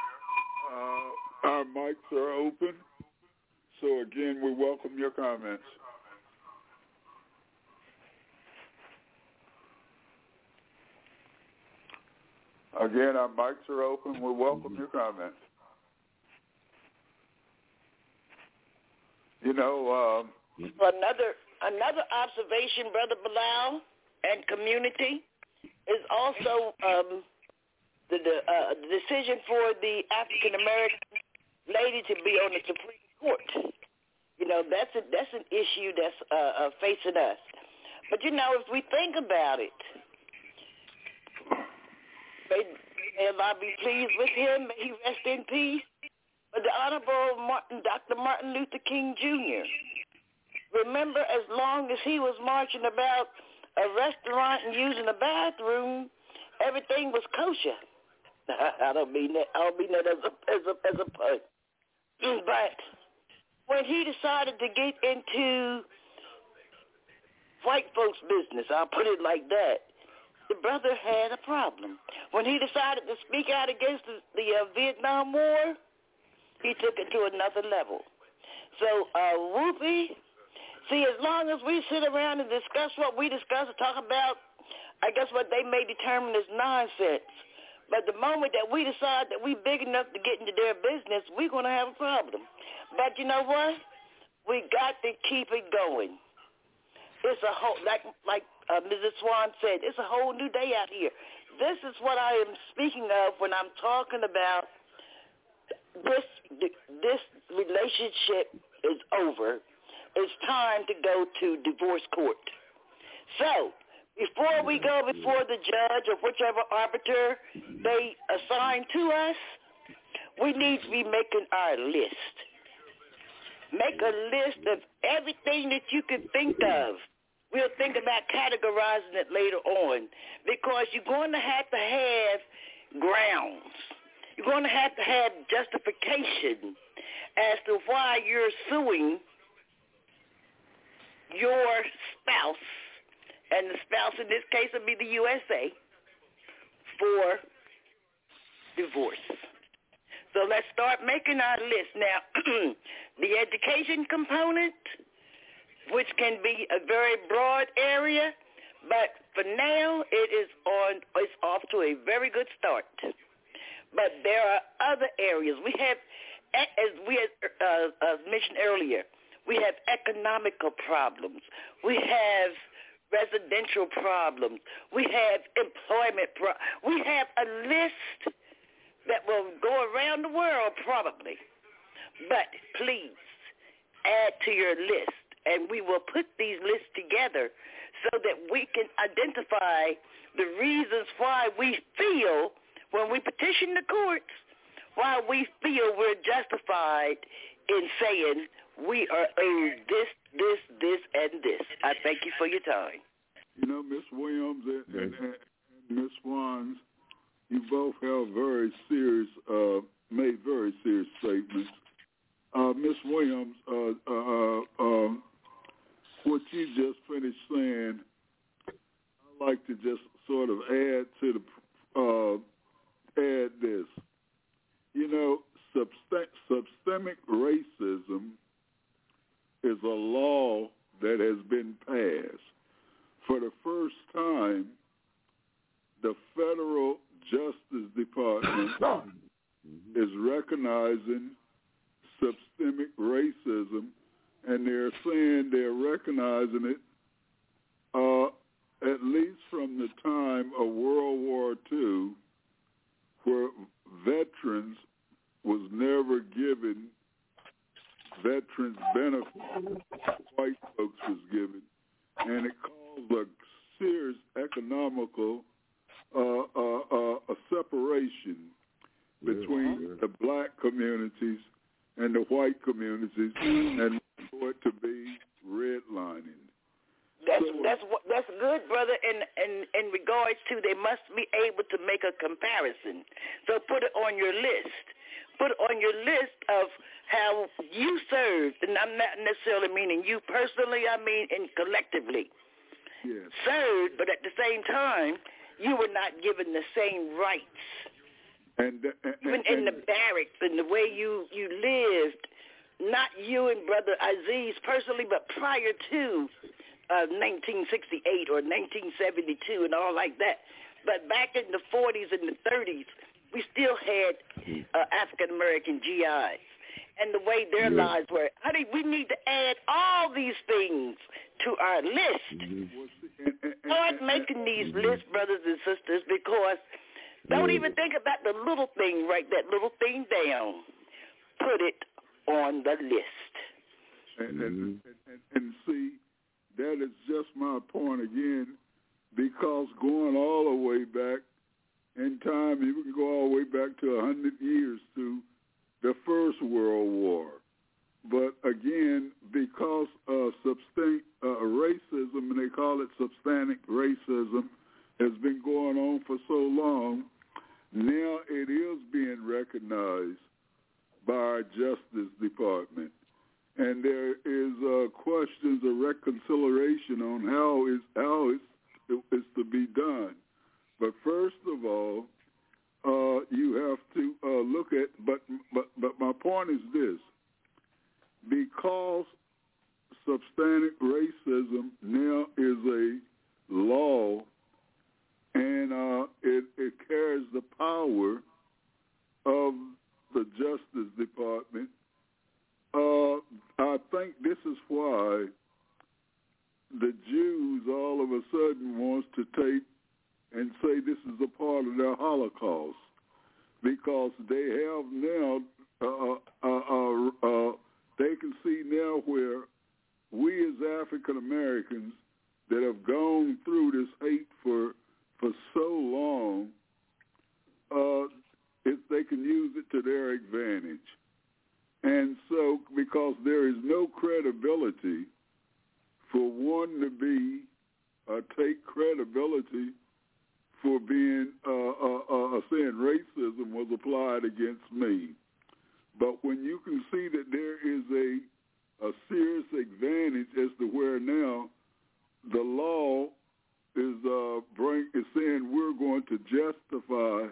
Uh, our mics are open. So, again, we welcome your comments. Again, our mics are open. We welcome your comments. You know, um, another another observation, Brother Bilal, and community is also um, the, the, uh, the decision for the African American lady to be on the Supreme Court. You know, that's a, that's an issue that's uh, uh, facing us. But you know, if we think about it. May, may Allah be pleased with him. May he rest in peace. But the Honorable Martin, Doctor Martin Luther King Junior Remember, as long as he was marching about a restaurant and using a bathroom, everything was kosher. I don't mean that. I don't mean that as a as a as a pun. But when he decided to get into white folks' business, I'll put it like that, the brother had a problem. When he decided to speak out against the, the uh, Vietnam War, he took it to another level. So, uh, Whoopi, see, as long as we sit around and discuss what we discuss and talk about, I guess what they may determine is nonsense. But the moment that we decide that we're big enough to get into their business, we're going to have a problem. But you know what? We got to keep it going. It's a whole, like like uh, Missus Swan said, it's a whole new day out here. This is what I am speaking of when I'm talking about this this relationship is over. It's time to go to divorce court. So before we go before the judge or whichever arbiter they assign to us, we need to be making our list. Make a list of everything that you can think of. We'll think about categorizing it later on because you're going to have to have grounds. You're going to have to have justification as to why you're suing your spouse, and the spouse in this case would be the U S A, for divorce. So let's start making our list. Now, the education component, which can be a very broad area, but for now it is on. It's off to a very good start. But there are other areas. We have, as we had uh, uh, mentioned earlier, we have economical problems. We have residential problems. We have employment problems. We have a list that will go around the world probably. But please, add to your list, and we will put these lists together so that we can identify the reasons why we feel when we petition the courts, why we feel we're justified in saying we are owed this, this, this, and this. I thank you for your time. You know, Miz Williams and, and, and Miz Swans, you both have very serious, uh, made very serious statements. Uh, Miz Williams, uh, uh, uh, what you just finished saying, I'd like to just sort of add to the, uh, add this. You know, subst- systemic racism is a law that has been passed. For the first time, the Federal Justice Department is recognizing systemic racism, and they're saying they're recognizing it uh, at least from the time of World War Two, where veterans was never given veterans benefits white folks was given, and it caused a serious economical uh, uh, uh, a separation between the black communities and the white communities, and for it to be redlining. That's so, that's what that's good, brother. In in in regards to, they must be able to make a comparison. So put it on your list. Put it on your list of how you served, and I'm not necessarily meaning you personally. I mean in collectively yes. served, but at the same time, you were not given the same rights. And, and even and, in and, the barracks and the way you you lived, not you and Brother Aziz personally, but prior to uh, nineteen sixty-eight or nineteen seventy-two and all like that. But back in the forties and the thirties, we still had uh, African American G Is and the way their yeah. lives were. I think we need to add all these things to our list. Mm-hmm. Start making these mm-hmm. lists, brothers and sisters, because don't yeah. even think about the little thing. Write that little thing down. Put it on the list. And, and, and, and, and see, that is just my point again, because going all the way back in time, you can go all the way back to one hundred years to the First World War. But again, because of substan- uh, racism, and they call it substantive racism, has been going on for so long, now it is being recognized by our Justice Department. And there is uh, questions of reconciliation on how is how it's, it's to be done. But first of all, uh, you have to uh, look at. But but but my point is this: because substantive racism now is a law, and uh, it, it carries the power of the Justice Department. Uh, I think this is why the Jews all of a sudden wants to take and say this is a part of their Holocaust, because they have now, uh, uh, uh, uh, they can see now where we as African Americans that have gone through this hate for for so long, uh, if they can use it to their advantage. And so, because there is no credibility for one to be, uh, take credibility for being, uh, uh, uh, saying racism was applied against me. But when you can see that there is a, a serious advantage as to where now the law is, uh, bring, is saying we're going to justify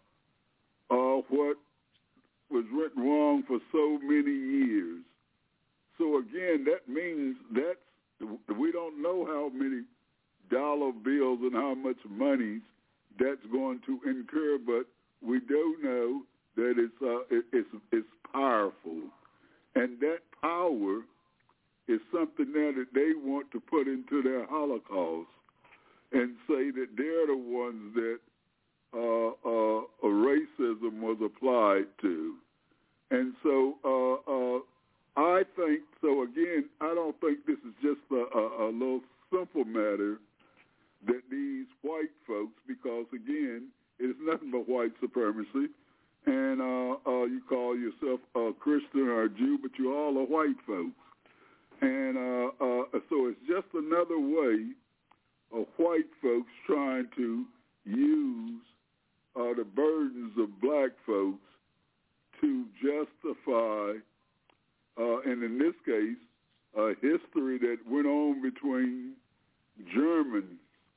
uh, what was written wrong for so many years. So again, that means that's, we don't know how many dollar bills and how much money that's going to incur, but we do know that it's uh, it, it's it's powerful, and that power is something now that they want to put into their Holocaust and say that they're the ones that uh, uh, racism was applied to. And so uh, uh, I I think, so again, I don't think this is just a, a, a little simple matter that these white folks, because again, it's nothing but white supremacy, and uh, uh, you call yourself a Christian or a Jew, but you all are white folks. And uh, uh, so it's just another way of white folks trying to use uh, the burdens of black folks to justify, uh, and in this case, a history that went on between Germans,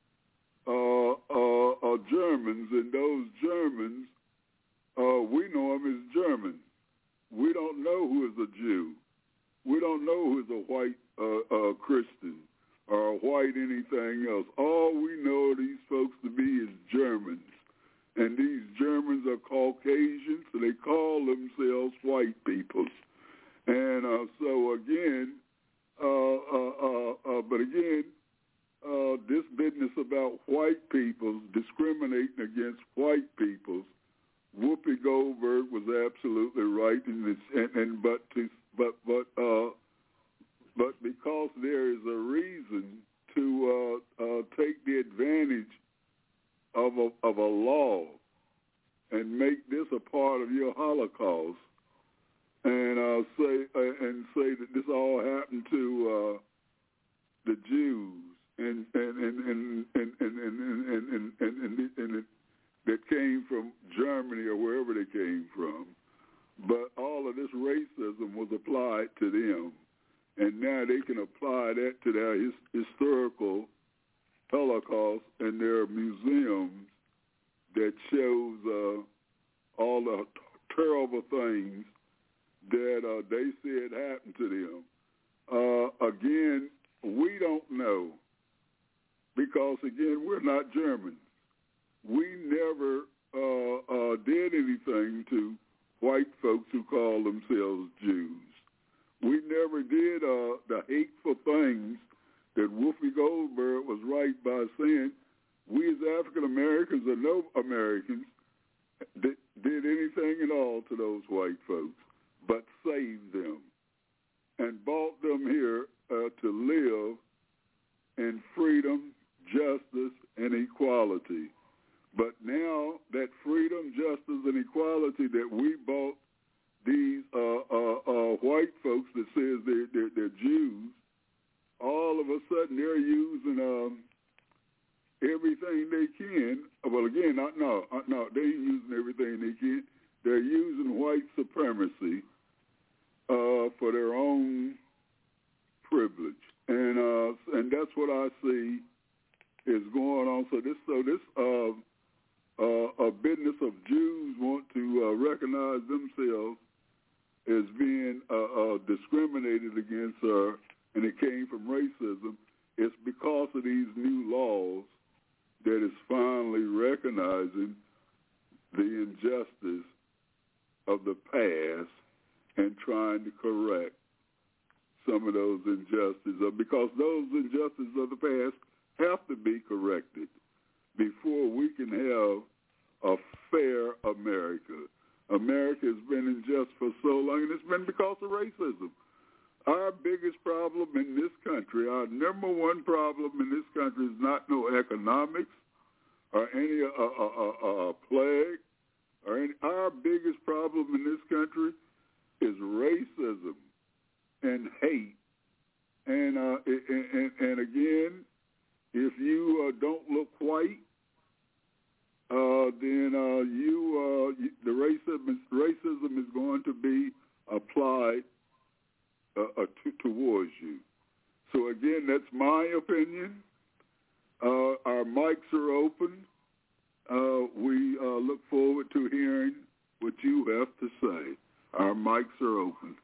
uh, uh, uh, Germans, and those Germans, uh, we know them as Germans. We don't know who is a Jew. We don't know who is a white uh, uh, Christian or a white anything else. All we know these folks to be is Germans. And these Germans are Caucasians, so they call themselves white peoples. And uh, so again, uh, uh, uh, uh, but again, uh, this business about white peoples discriminating against white peoples, Whoopi Goldberg was absolutely right, in this, and, and but to, but but uh, but because there is a reason to uh, uh, take the advantage of a, of a law and make this a part of your Holocaust, and uh, say uh, and say that this all happened to uh, the Jews and and and and and and and and, and, and, and, and, and it, that came from Germany or wherever they came from, but all of this racism was applied to them, and now they can apply that to their his, historical Holocaust and their museums that shows uh, all the terrible things that uh, they said happened to them. Uh, again, we don't know because, again, we're not Germans. We never uh, uh, did anything to white folks who call themselves Jews. We never did uh, the hateful things that Whoopi Goldberg was right by saying we as African Americans or no Americans did, did anything at all to those white folks but saved them and brought them here uh, to live in freedom, justice, and equality. But now that freedom, justice, and equality that we bought these uh, uh, uh, white folks that says they're, they're, they're Jews, all of a sudden they're using um, everything they can. Well, again, not, no, no, they ain't using everything they can. They're using white supremacy uh, for their own privilege, and uh, and that's what I see is going on. So this, so this. Uh, Uh, a business of Jews want to uh, recognize themselves as being uh, uh, discriminated against, uh, and it came from racism. It's because of these new laws that is finally recognizing the injustice of the past and trying to correct some of those injustices, uh, because those injustices of the past have to be corrected before we can have a fair America. America has been unjust for so long, and it's been because of racism. Our biggest problem in this country, our number one problem in this country is not no economics or any uh, uh, uh, uh, plague. Or any, our biggest problem in this country is racism and hate. And, uh, and, and, and again, if you uh, don't look white, uh, then uh, you uh, the racism racism is going to be applied uh, uh, to, towards you. So again, that's my opinion. Uh, our mics are open. Uh, we uh, look forward to hearing what you have to say. Our mics are open.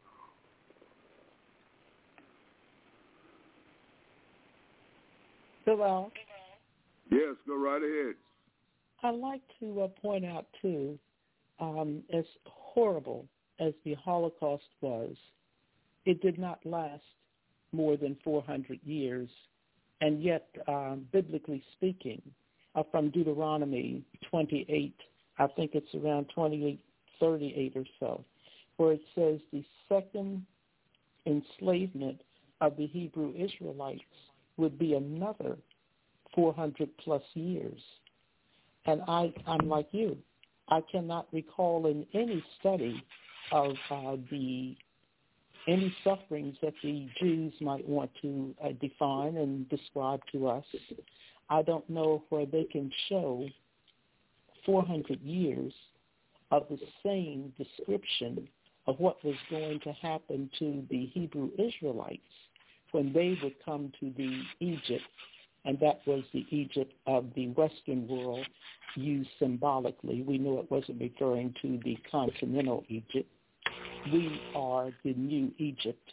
Hello. Yes, go right ahead. I'd like to uh, point out, too, um, as horrible as the Holocaust was, it did not last more than four hundred years. And yet, um, biblically speaking, uh, from Deuteronomy twenty-eight, I think it's around twenty-eight, thirty-eight or so, where it says the second enslavement of the Hebrew Israelites would be another four hundred plus years. And I, I'm like you. I cannot recall in any study of uh, the any sufferings that the Jews might want to uh, define and describe to us. I don't know where they can show four hundred years of the same description of what was going to happen to the Hebrew Israelites when they would come to the Egypt, and that was the Egypt of the Western world used symbolically. We know it wasn't referring to the continental Egypt. We are the new Egypt.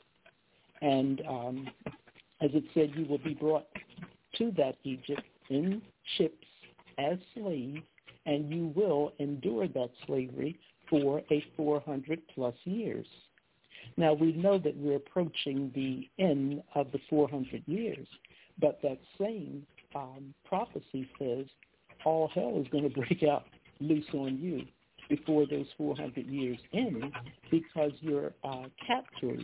And um, as it said, you will be brought to that Egypt in ships as slaves, and you will endure that slavery for a four hundred plus years. Now, we know that we're approaching the end of the four hundred years, but that same um, prophecy says all hell is going to break out loose on you before those four hundred years end, because your uh, captors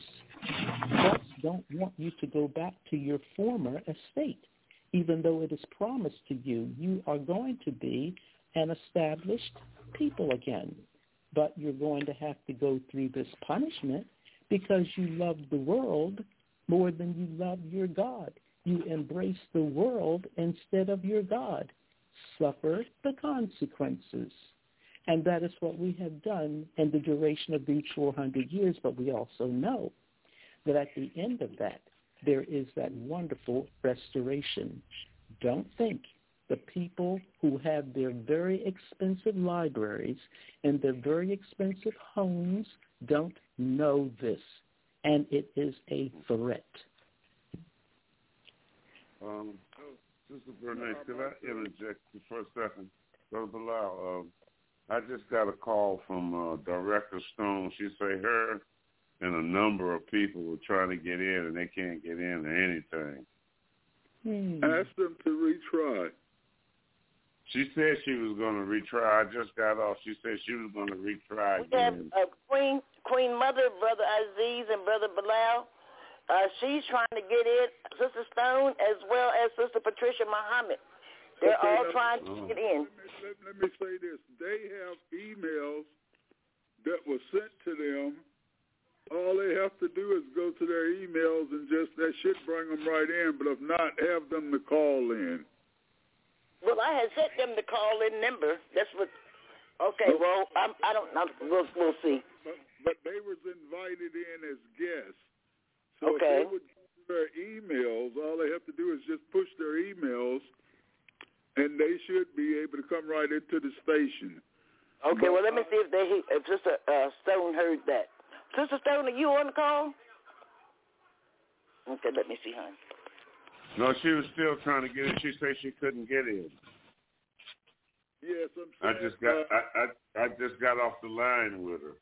just don't want you to go back to your former estate, even though it is promised to you. You are going to be an established people again, but you're going to have to go through this punishment because you love the world more than you love your God. You embrace the world instead of your God. Suffer the consequences. And that is what we have done in the duration of these four hundred years, but we also know that at the end of that, there is that wonderful restoration. Don't think the people who have their very expensive libraries and their very expensive homes don't know this, and it is a threat. Um, Sister Bernice, could I interject for a second? Brother Bilal, um, I just got a call from uh, Director Stone. She say her and a number of people were trying to get in, and they can't get in or anything. Hmm. Ask them to retry. She said she was going to retry. I just got off. She said she was going to retry We have again. uh, Queen Queen Mother, Brother Aziz, and Brother Bilal. Uh, she's trying to get in, Sister Stone, as well as Sister Patricia Muhammad. They're Okay, all now, trying to oh. get in. Let me, let, let me say this. They have emails that were sent to them. All they have to do is go to their emails and just, that should bring them right in. But if not, have them to call in. Well, I had sent them the call-in number. That's what. Okay. Oh. Well, I'm, I don't know. We'll, we'll see. But, but they was invited in as guests. So Okay. if they would go to their emails, all they have to do is just push their emails, and they should be able to come right into the station. Okay. But, Well, let me uh, see if they if Sister uh, Stone heard that. Sister Stone, are you on the call? Okay. Let me see, hon. No, she was still trying to get in. She said she couldn't get in. Yes, I'm I saying. just got uh, I, I I just got off the line with her.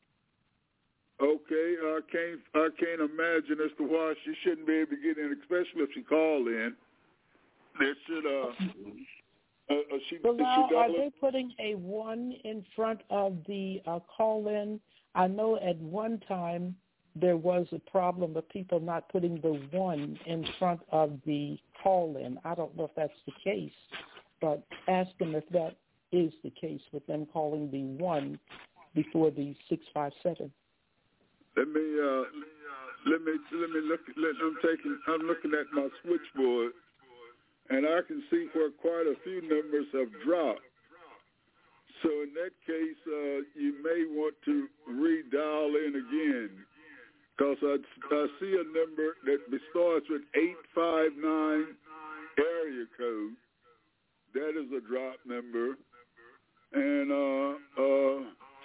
Okay, I can't I can't imagine as to why she shouldn't be able to get in, especially if she called in. They should uh, uh, uh she Well, she now, are does- they putting a one in front of the uh, call-in? I know at one time there was a problem of people not putting the one in front of the call-in. I don't know if that's the case, but ask them if that is the case with them calling the one before the six five seven. Let me uh let me let me look let I'm taking I'm looking at my switchboard, and I can see where quite a few numbers have dropped. So in that case, uh, you may want to redial in again, because I, I see a number that starts with eight five nine area code. That is a drop number, and uh uh.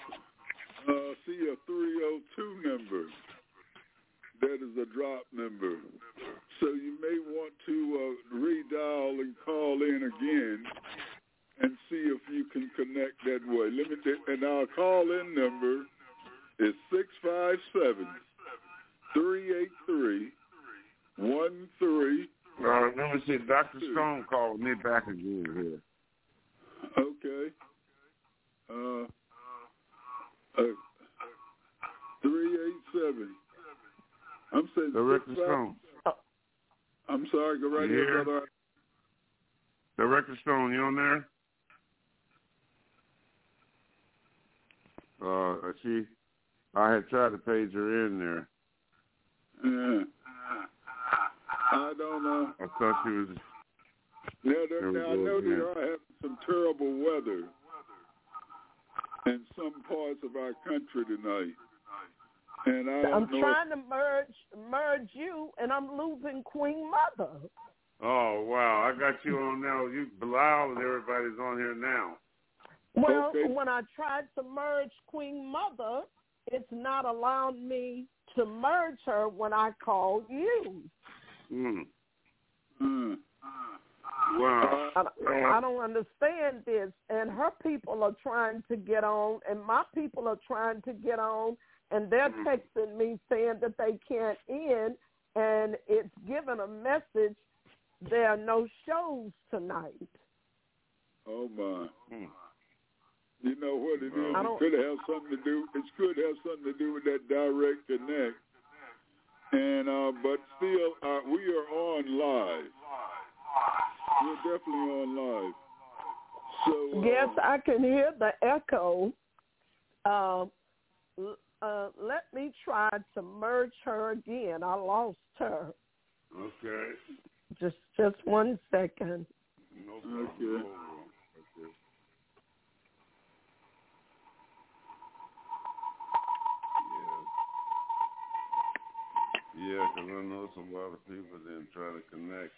Uh, see a three oh two number. That is a drop number. So you may want to uh, redial and call in again and see if you can connect that way. Let me t- and our call-in number is six five seven, three eight three, one three. Uh, let me see. Doctor Stone called me back again here. Okay. Uh, Uh, three eight seven, I'm saying Director Stone. I'm sorry, go right ahead, brother. Director Stone, you on there? Uh, I see. I had tried to page her in there. Yeah. I don't know. I thought she was. Now, there, now I know they are having some terrible weather in some parts of our country tonight. And I don't I'm know trying to merge merge you, and I'm losing Queen Mother. Oh, wow. I got you on now. You, Bilal, and everybody's on here now. Well, Okay. when I tried to merge Queen Mother, it's not allowing me to merge her when I call you. Mm. Mm. Wow. I, I don't understand this. And her people are trying to get on, and my people are trying to get on, and they're texting me saying that they can't in, and it's giving a message there are no shows tonight. Oh, my. Mm. You know what it is? I It don't- could have something to do. It could have something to do with that direct connect. And uh, but still, uh, we are on live. We're definitely on live. So uh, Yes, I can hear the echo. Uh, uh, let me try to merge her again. I lost her. Okay. Just, just one second. No problem. Okay. No problem. Okay. Yeah. Yeah, because I know some lot of people then try to connect.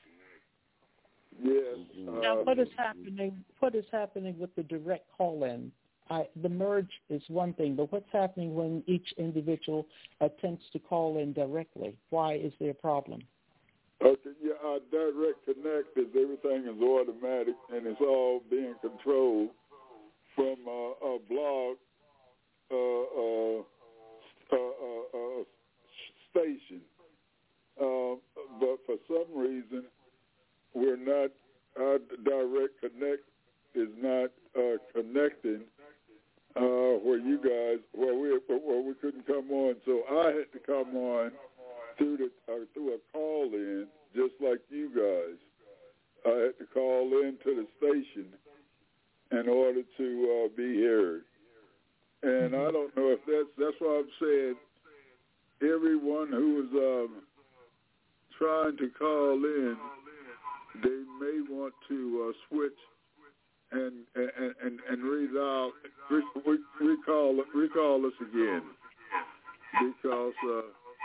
yes. Now, Uh, what is happening? What is happening with the direct call-in? I, the merge is one thing, but what's happening when each individual attempts to call in directly? Why is there a problem? Okay, yeah, our direct connect is everything is automatic and it's all being controlled from uh, a blog uh, uh, uh, uh, uh, station. Uh, but for some reason, we're not, our direct connect is not uh, connecting uh, where you guys, where we, where we couldn't come on. So I had to come on through the uh, through a call in, just like you guys. I had to call in to the station in order to uh, be heard. And I don't know if that's that's why I'm saying everyone who is um, trying to call in, they may want to uh, switch and and and, and redial, re- recall recall us again, because uh,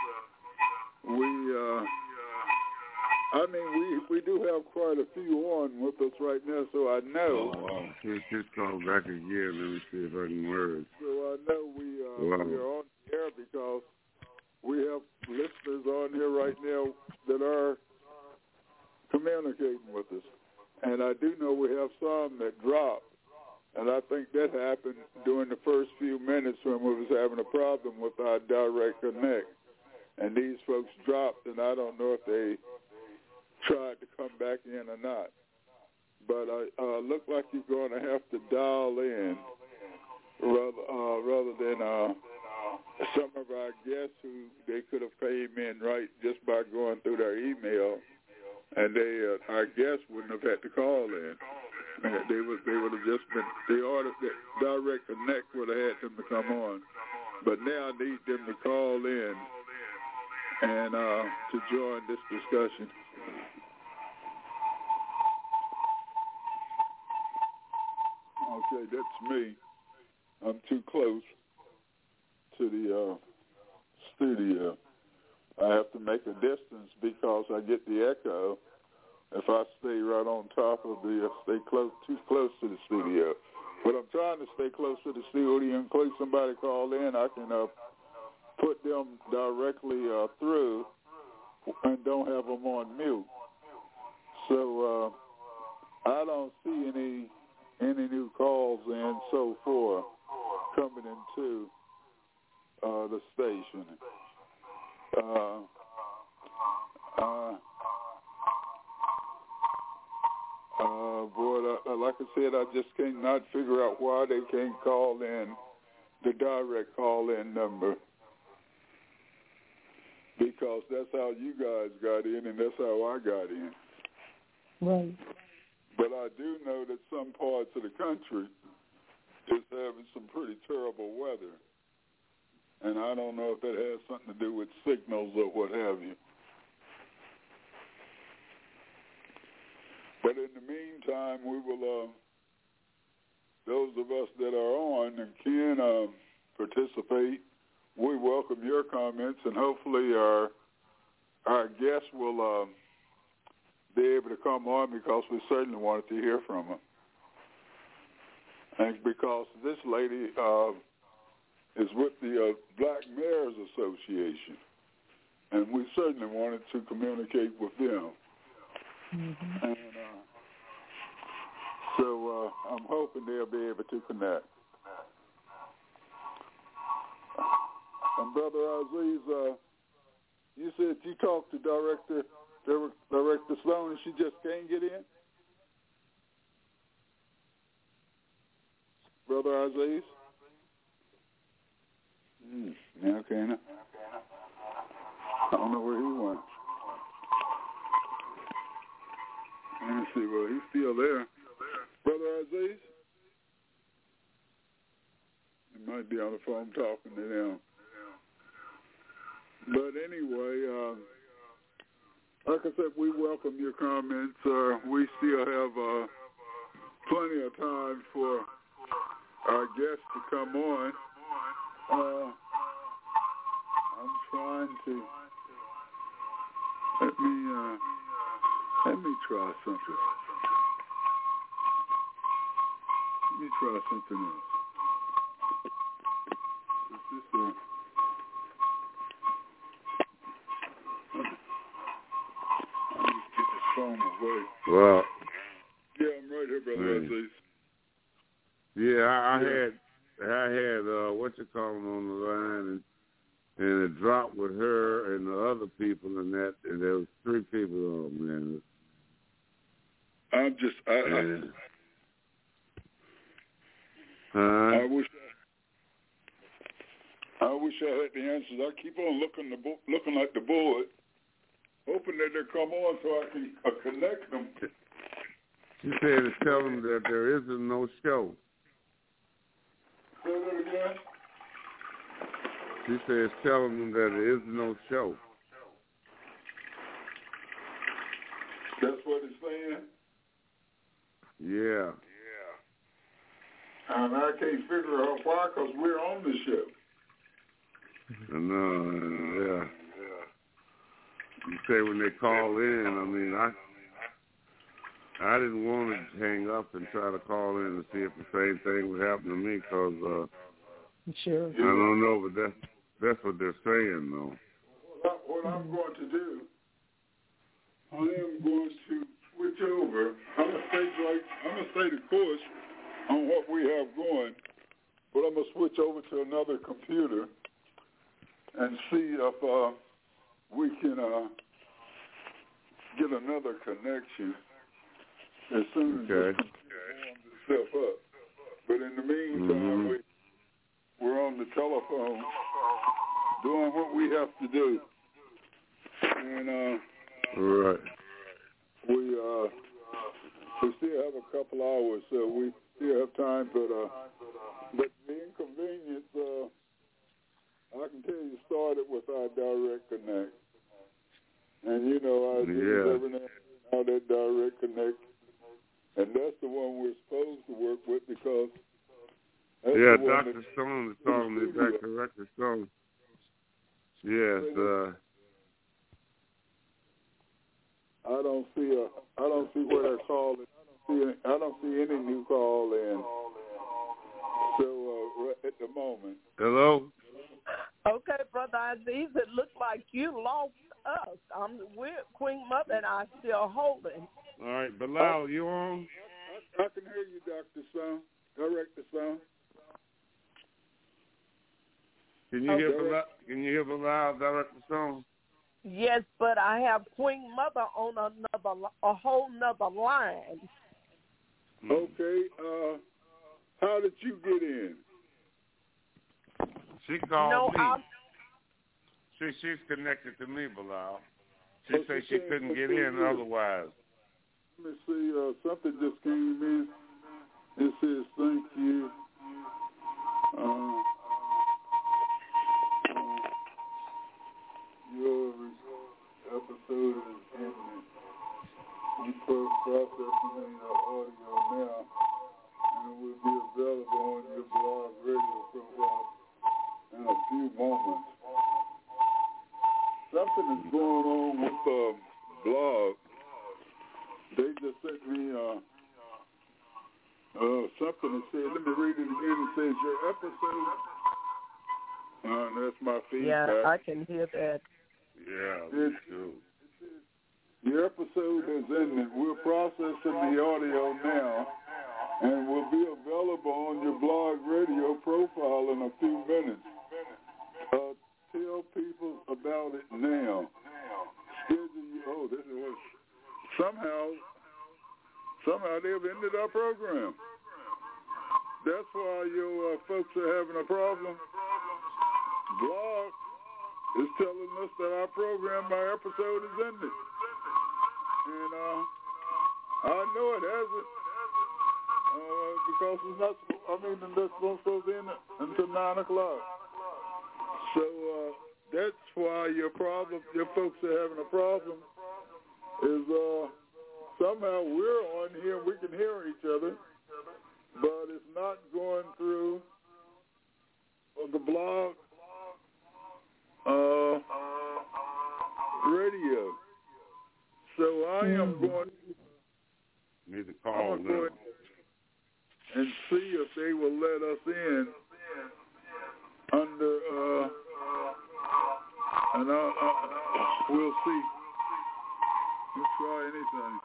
we. Uh, I mean, we we do have quite a few on with us right now, so I know. Oh, wow. Just, just call back again. Let me see if I can merge. So I know we uh, Wow. we are on the air because we have listeners on here right now that are communicating with us, and I do know we have some that dropped, and I think that happened during the first few minutes when we was having a problem with our direct connect, and these folks dropped, and I don't know if they tried to come back in or not. But I uh, look like you're going to have to dial in rather uh, rather than uh, some of our guests who they could have came in right just by going through their email, and they uh, our guests wouldn't have had to call in. They would they would have just been the order the direct connect would have had them to come on. But now I need them to call in and uh, to join this discussion. Okay, that's me. I'm too close to the uh, studio. I have to make a distance because I get the echo if I stay right on top of the, uh, stay close, too close to the studio. But I'm trying to stay close to the studio in case somebody call in. I can uh, put them directly uh, through and don't have them on mute. So uh, I don't see any any new calls in so far coming into uh, the station. Uh, uh, uh, boy, uh, like I said, I just cannot figure out why they can't call in the direct call-in number. because that's how you guys got in and that's how I got in. Right. But I do know that some parts of the country is having some pretty terrible weather. And I don't know if that has something to do with signals or what have you. But in the meantime, we will, uh, those of us that are on and can uh, participate, we welcome your comments, and hopefully our our guests will uh, be able to come on because we certainly wanted to hear from them. And because this lady uh, is with the uh, Black Mayors Association, and we certainly wanted to communicate with them. Mm-hmm. And uh, so uh, I'm hoping they'll be able to connect. And Brother Aziz, uh, you said you talked to Director Director Sloan and she just can't get in? Brother Aziz? Mm, yeah, okay. No. I don't know where he went. Let me see. Well, he's still there. Brother Aziz? He might be on the phone talking to them. But anyway, uh, like I said, we welcome your comments. Uh, we still have uh, plenty of time for our guests to come on. Uh, I'm trying to let me uh, let me try something. Let me try something else. Is this a away. Well, yeah, I'm right here, Brother Aziz. Yeah, I, I yeah. had I had uh, what you call them on the line, and and it dropped with her and the other people, and that, and there was three people on, man. I'm just, I, and, I, uh, I wish, I, I wish I had the answers. I keep on looking the looking at the board, hoping that they come on so I can uh, connect them. She said to tell them that there isn't no show. Say that again? She says tell them that there is no show. That's what it's saying? Yeah. Yeah. And I can't figure out why, because we're on the show. No, yeah. You say when they call in, I mean, I I didn't want to hang up and try to call in and see if the same thing would happen to me, because uh, sure. I don't know, but that's, that's what they're saying, though. What, what I'm going to do, I am going to switch over. I'm going to stay like I'm going to stay the course on what we have going, but I'm going to switch over to another computer and see if uh, we can uh, get another connection as soon as okay. we warm this stuff up. But in the meantime, mm-hmm. we, we're on the telephone doing what we have to do. And uh, right. we uh, we still have a couple hours, so we still have time. But uh, but the inconvenience, uh, I can tell you, started with our Direct Connect. And you know, I do yeah. every now and then how that Direct Connect. And that's the one we're supposed to work with, because that's yeah, the one Doctor Stone is calling me back, Director Stone. Yes, uh, I don't see a, I don't see where they're calling. I don't see, any, I don't see any new call in. So uh, at the moment. Hello. Okay, Brother Aziz, it looks like you lost us. Um, we're Queen Mother and I still holding. All right, Bilal, uh, you on? I, I can hear you, Doctor Son. Director Son. Can you oh, hear Bilal? Can you hear Bilal, Director Stone? Yes, but I have Queen Mother on another, a whole nother line. Okay. Uh, how did you get in? She called no, me. I'm, she she's connected to me, Bilal. She oh, said she she couldn't get in you. otherwise. Let me see. Uh, something just came in. It says thank you. Uh, uh, your episode is ending. We processing the audio now, and it will be available on your blog radio profile in a few moments. Something is going on with the um, blog. They just sent me uh, uh, something that said, let me read it again. It says, your episode, uh, that's my feedback. Yeah, I can hear that. Yeah, me too. Your episode is ended. We're processing the audio now and will be available on your blog radio profile in a few minutes. Uh, tell people about it now. Schedule, oh, this is somehow, somehow they've ended our program. That's why your uh, folks are having a problem. Blog is telling us that our program, our episode is ended. And uh, I know it hasn't, uh, because it's not, I mean, that's not supposed to end until nine o'clock. So uh, that's why your problem, your folks are having a problem, is uh, somehow we're on here, we can hear each other, but it's not going through the blog uh, radio. So I am going Need to call I'm going and see if they will let us in under, uh, and I, uh, we'll see. We'll try anything.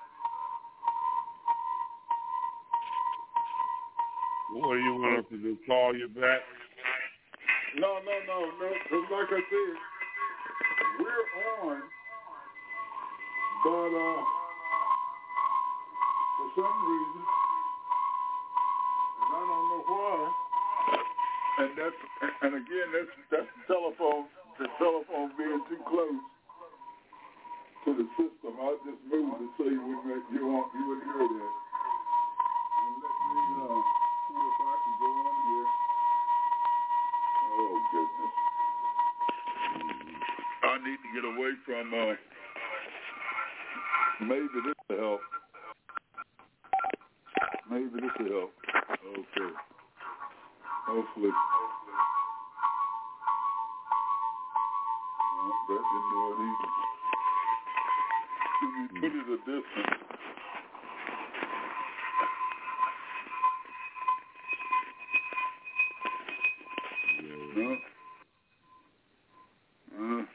What do you want us to do? Call you back? No, no, no, no. Because like I said, we're on. But uh, for some reason, and I don't know why, and that's and again that's that's the telephone the telephone being too close to the system. I just moved it so you wouldn't you want you wouldn't hear that. And let me uh, see if I can go on here. Oh goodness, I need to get away from. Uh, Maybe this will help. Maybe this will help. Okay. Hopefully. Oh, that didn't do it either. Let me put it a distance. No. Uh,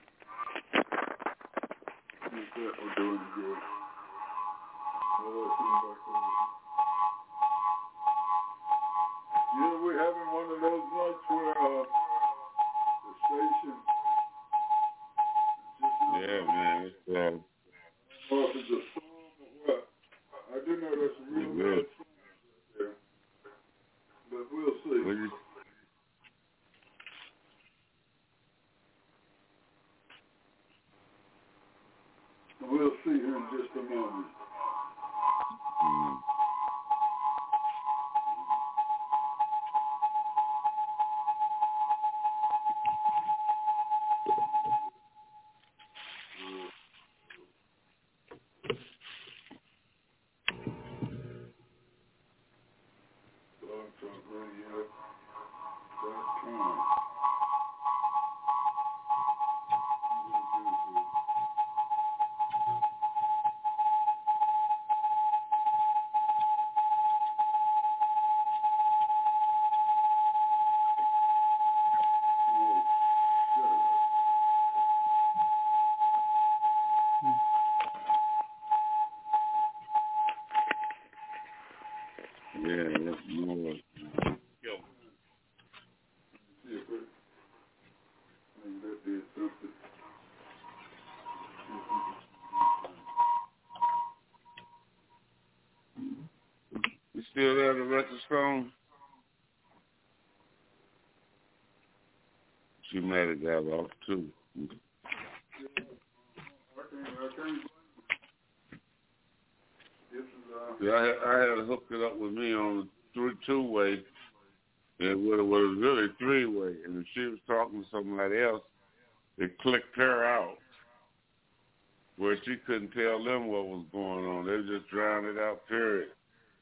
what's that we're doing good? Yeah, we're having one of those nights where uh, the station is just not Yeah, man. It's, uh, well, if it's a storm or what. I do know there's some real bad storms there, but we'll see. what you, We'll see here in just a moment. mm. blogtalkradio dot com. Yeah, that's more. Yo. See if it, I think that did something. You still there, the record phone? She made it that off, too. Yeah, I had, I had hooked it up with me on the two-way, and what it was really three-way. And if she was talking to somebody else, it clicked her out, where she couldn't tell them what was going on. They just drowned it out, period.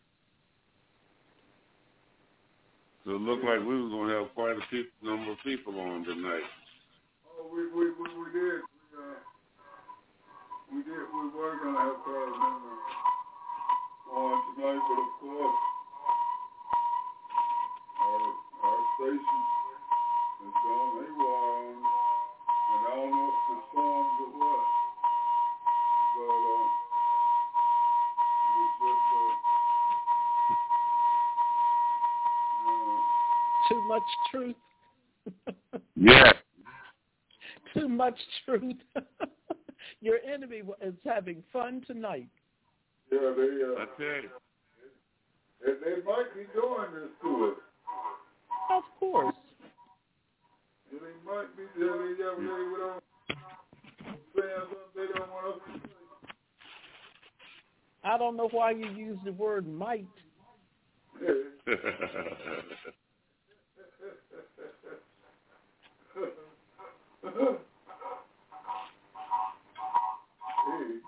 So it looked like we was going to have quite a few, number of people on tonight. Oh, we we we, we did. We, uh, we did. We were going to have quite a number on tonight, but of course, our our station has gone haywire on, and I don't know if the storms or what, but uh, it was just uh, uh, Too much truth. Yeah. Too much truth. Your enemy is having fun tonight. yeah, they uh, I tell you. they, they might be doing this to us. Of course. Yeah, they might be. Yeah, they, yeah, they without saying something they don't want us to say. I don't know why you use the word might. Yeah. Hey.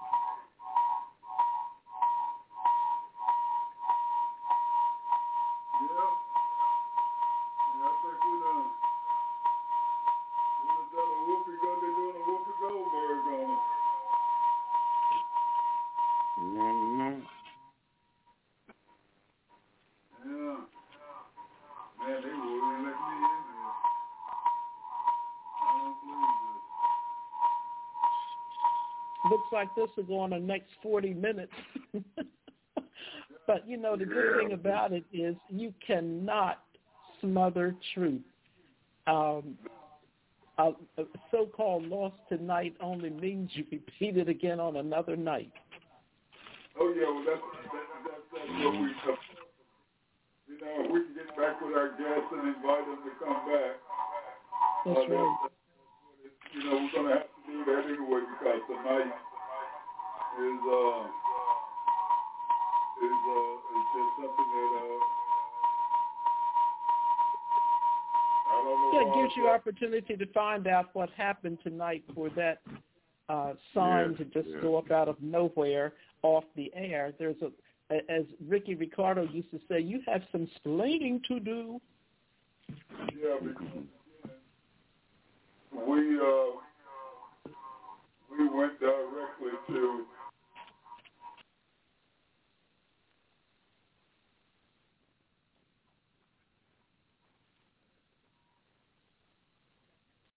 Yeah. Yeah, I think we done. We done done a Whoopi Goldberg. They're doing a Whoopi Goldberg on us. Mm-hmm. Yeah. Man, they wouldn't let me in there. I don't believe this. Looks like this will go on the next forty minutes. But, you know, the good thing about it is you cannot smother truth. Um, a, a so-called loss tonight only means you repeat it again on another night. Oh, yeah, well, that's, that, that, that's what we come. You know, if we can get back with our guests and invite them to come back. That's uh, right. That's, you know, we're going to have to do that anyway because tonight is, uh, is, uh, is just something that, uh, I don't know. Yeah, it why gives you that, opportunity to find out what happened tonight for that uh, sign Yeah, to just yeah. go up out of nowhere off the air. There's a, as Ricky Ricardo used to say, you have some splaining to do. Yeah, because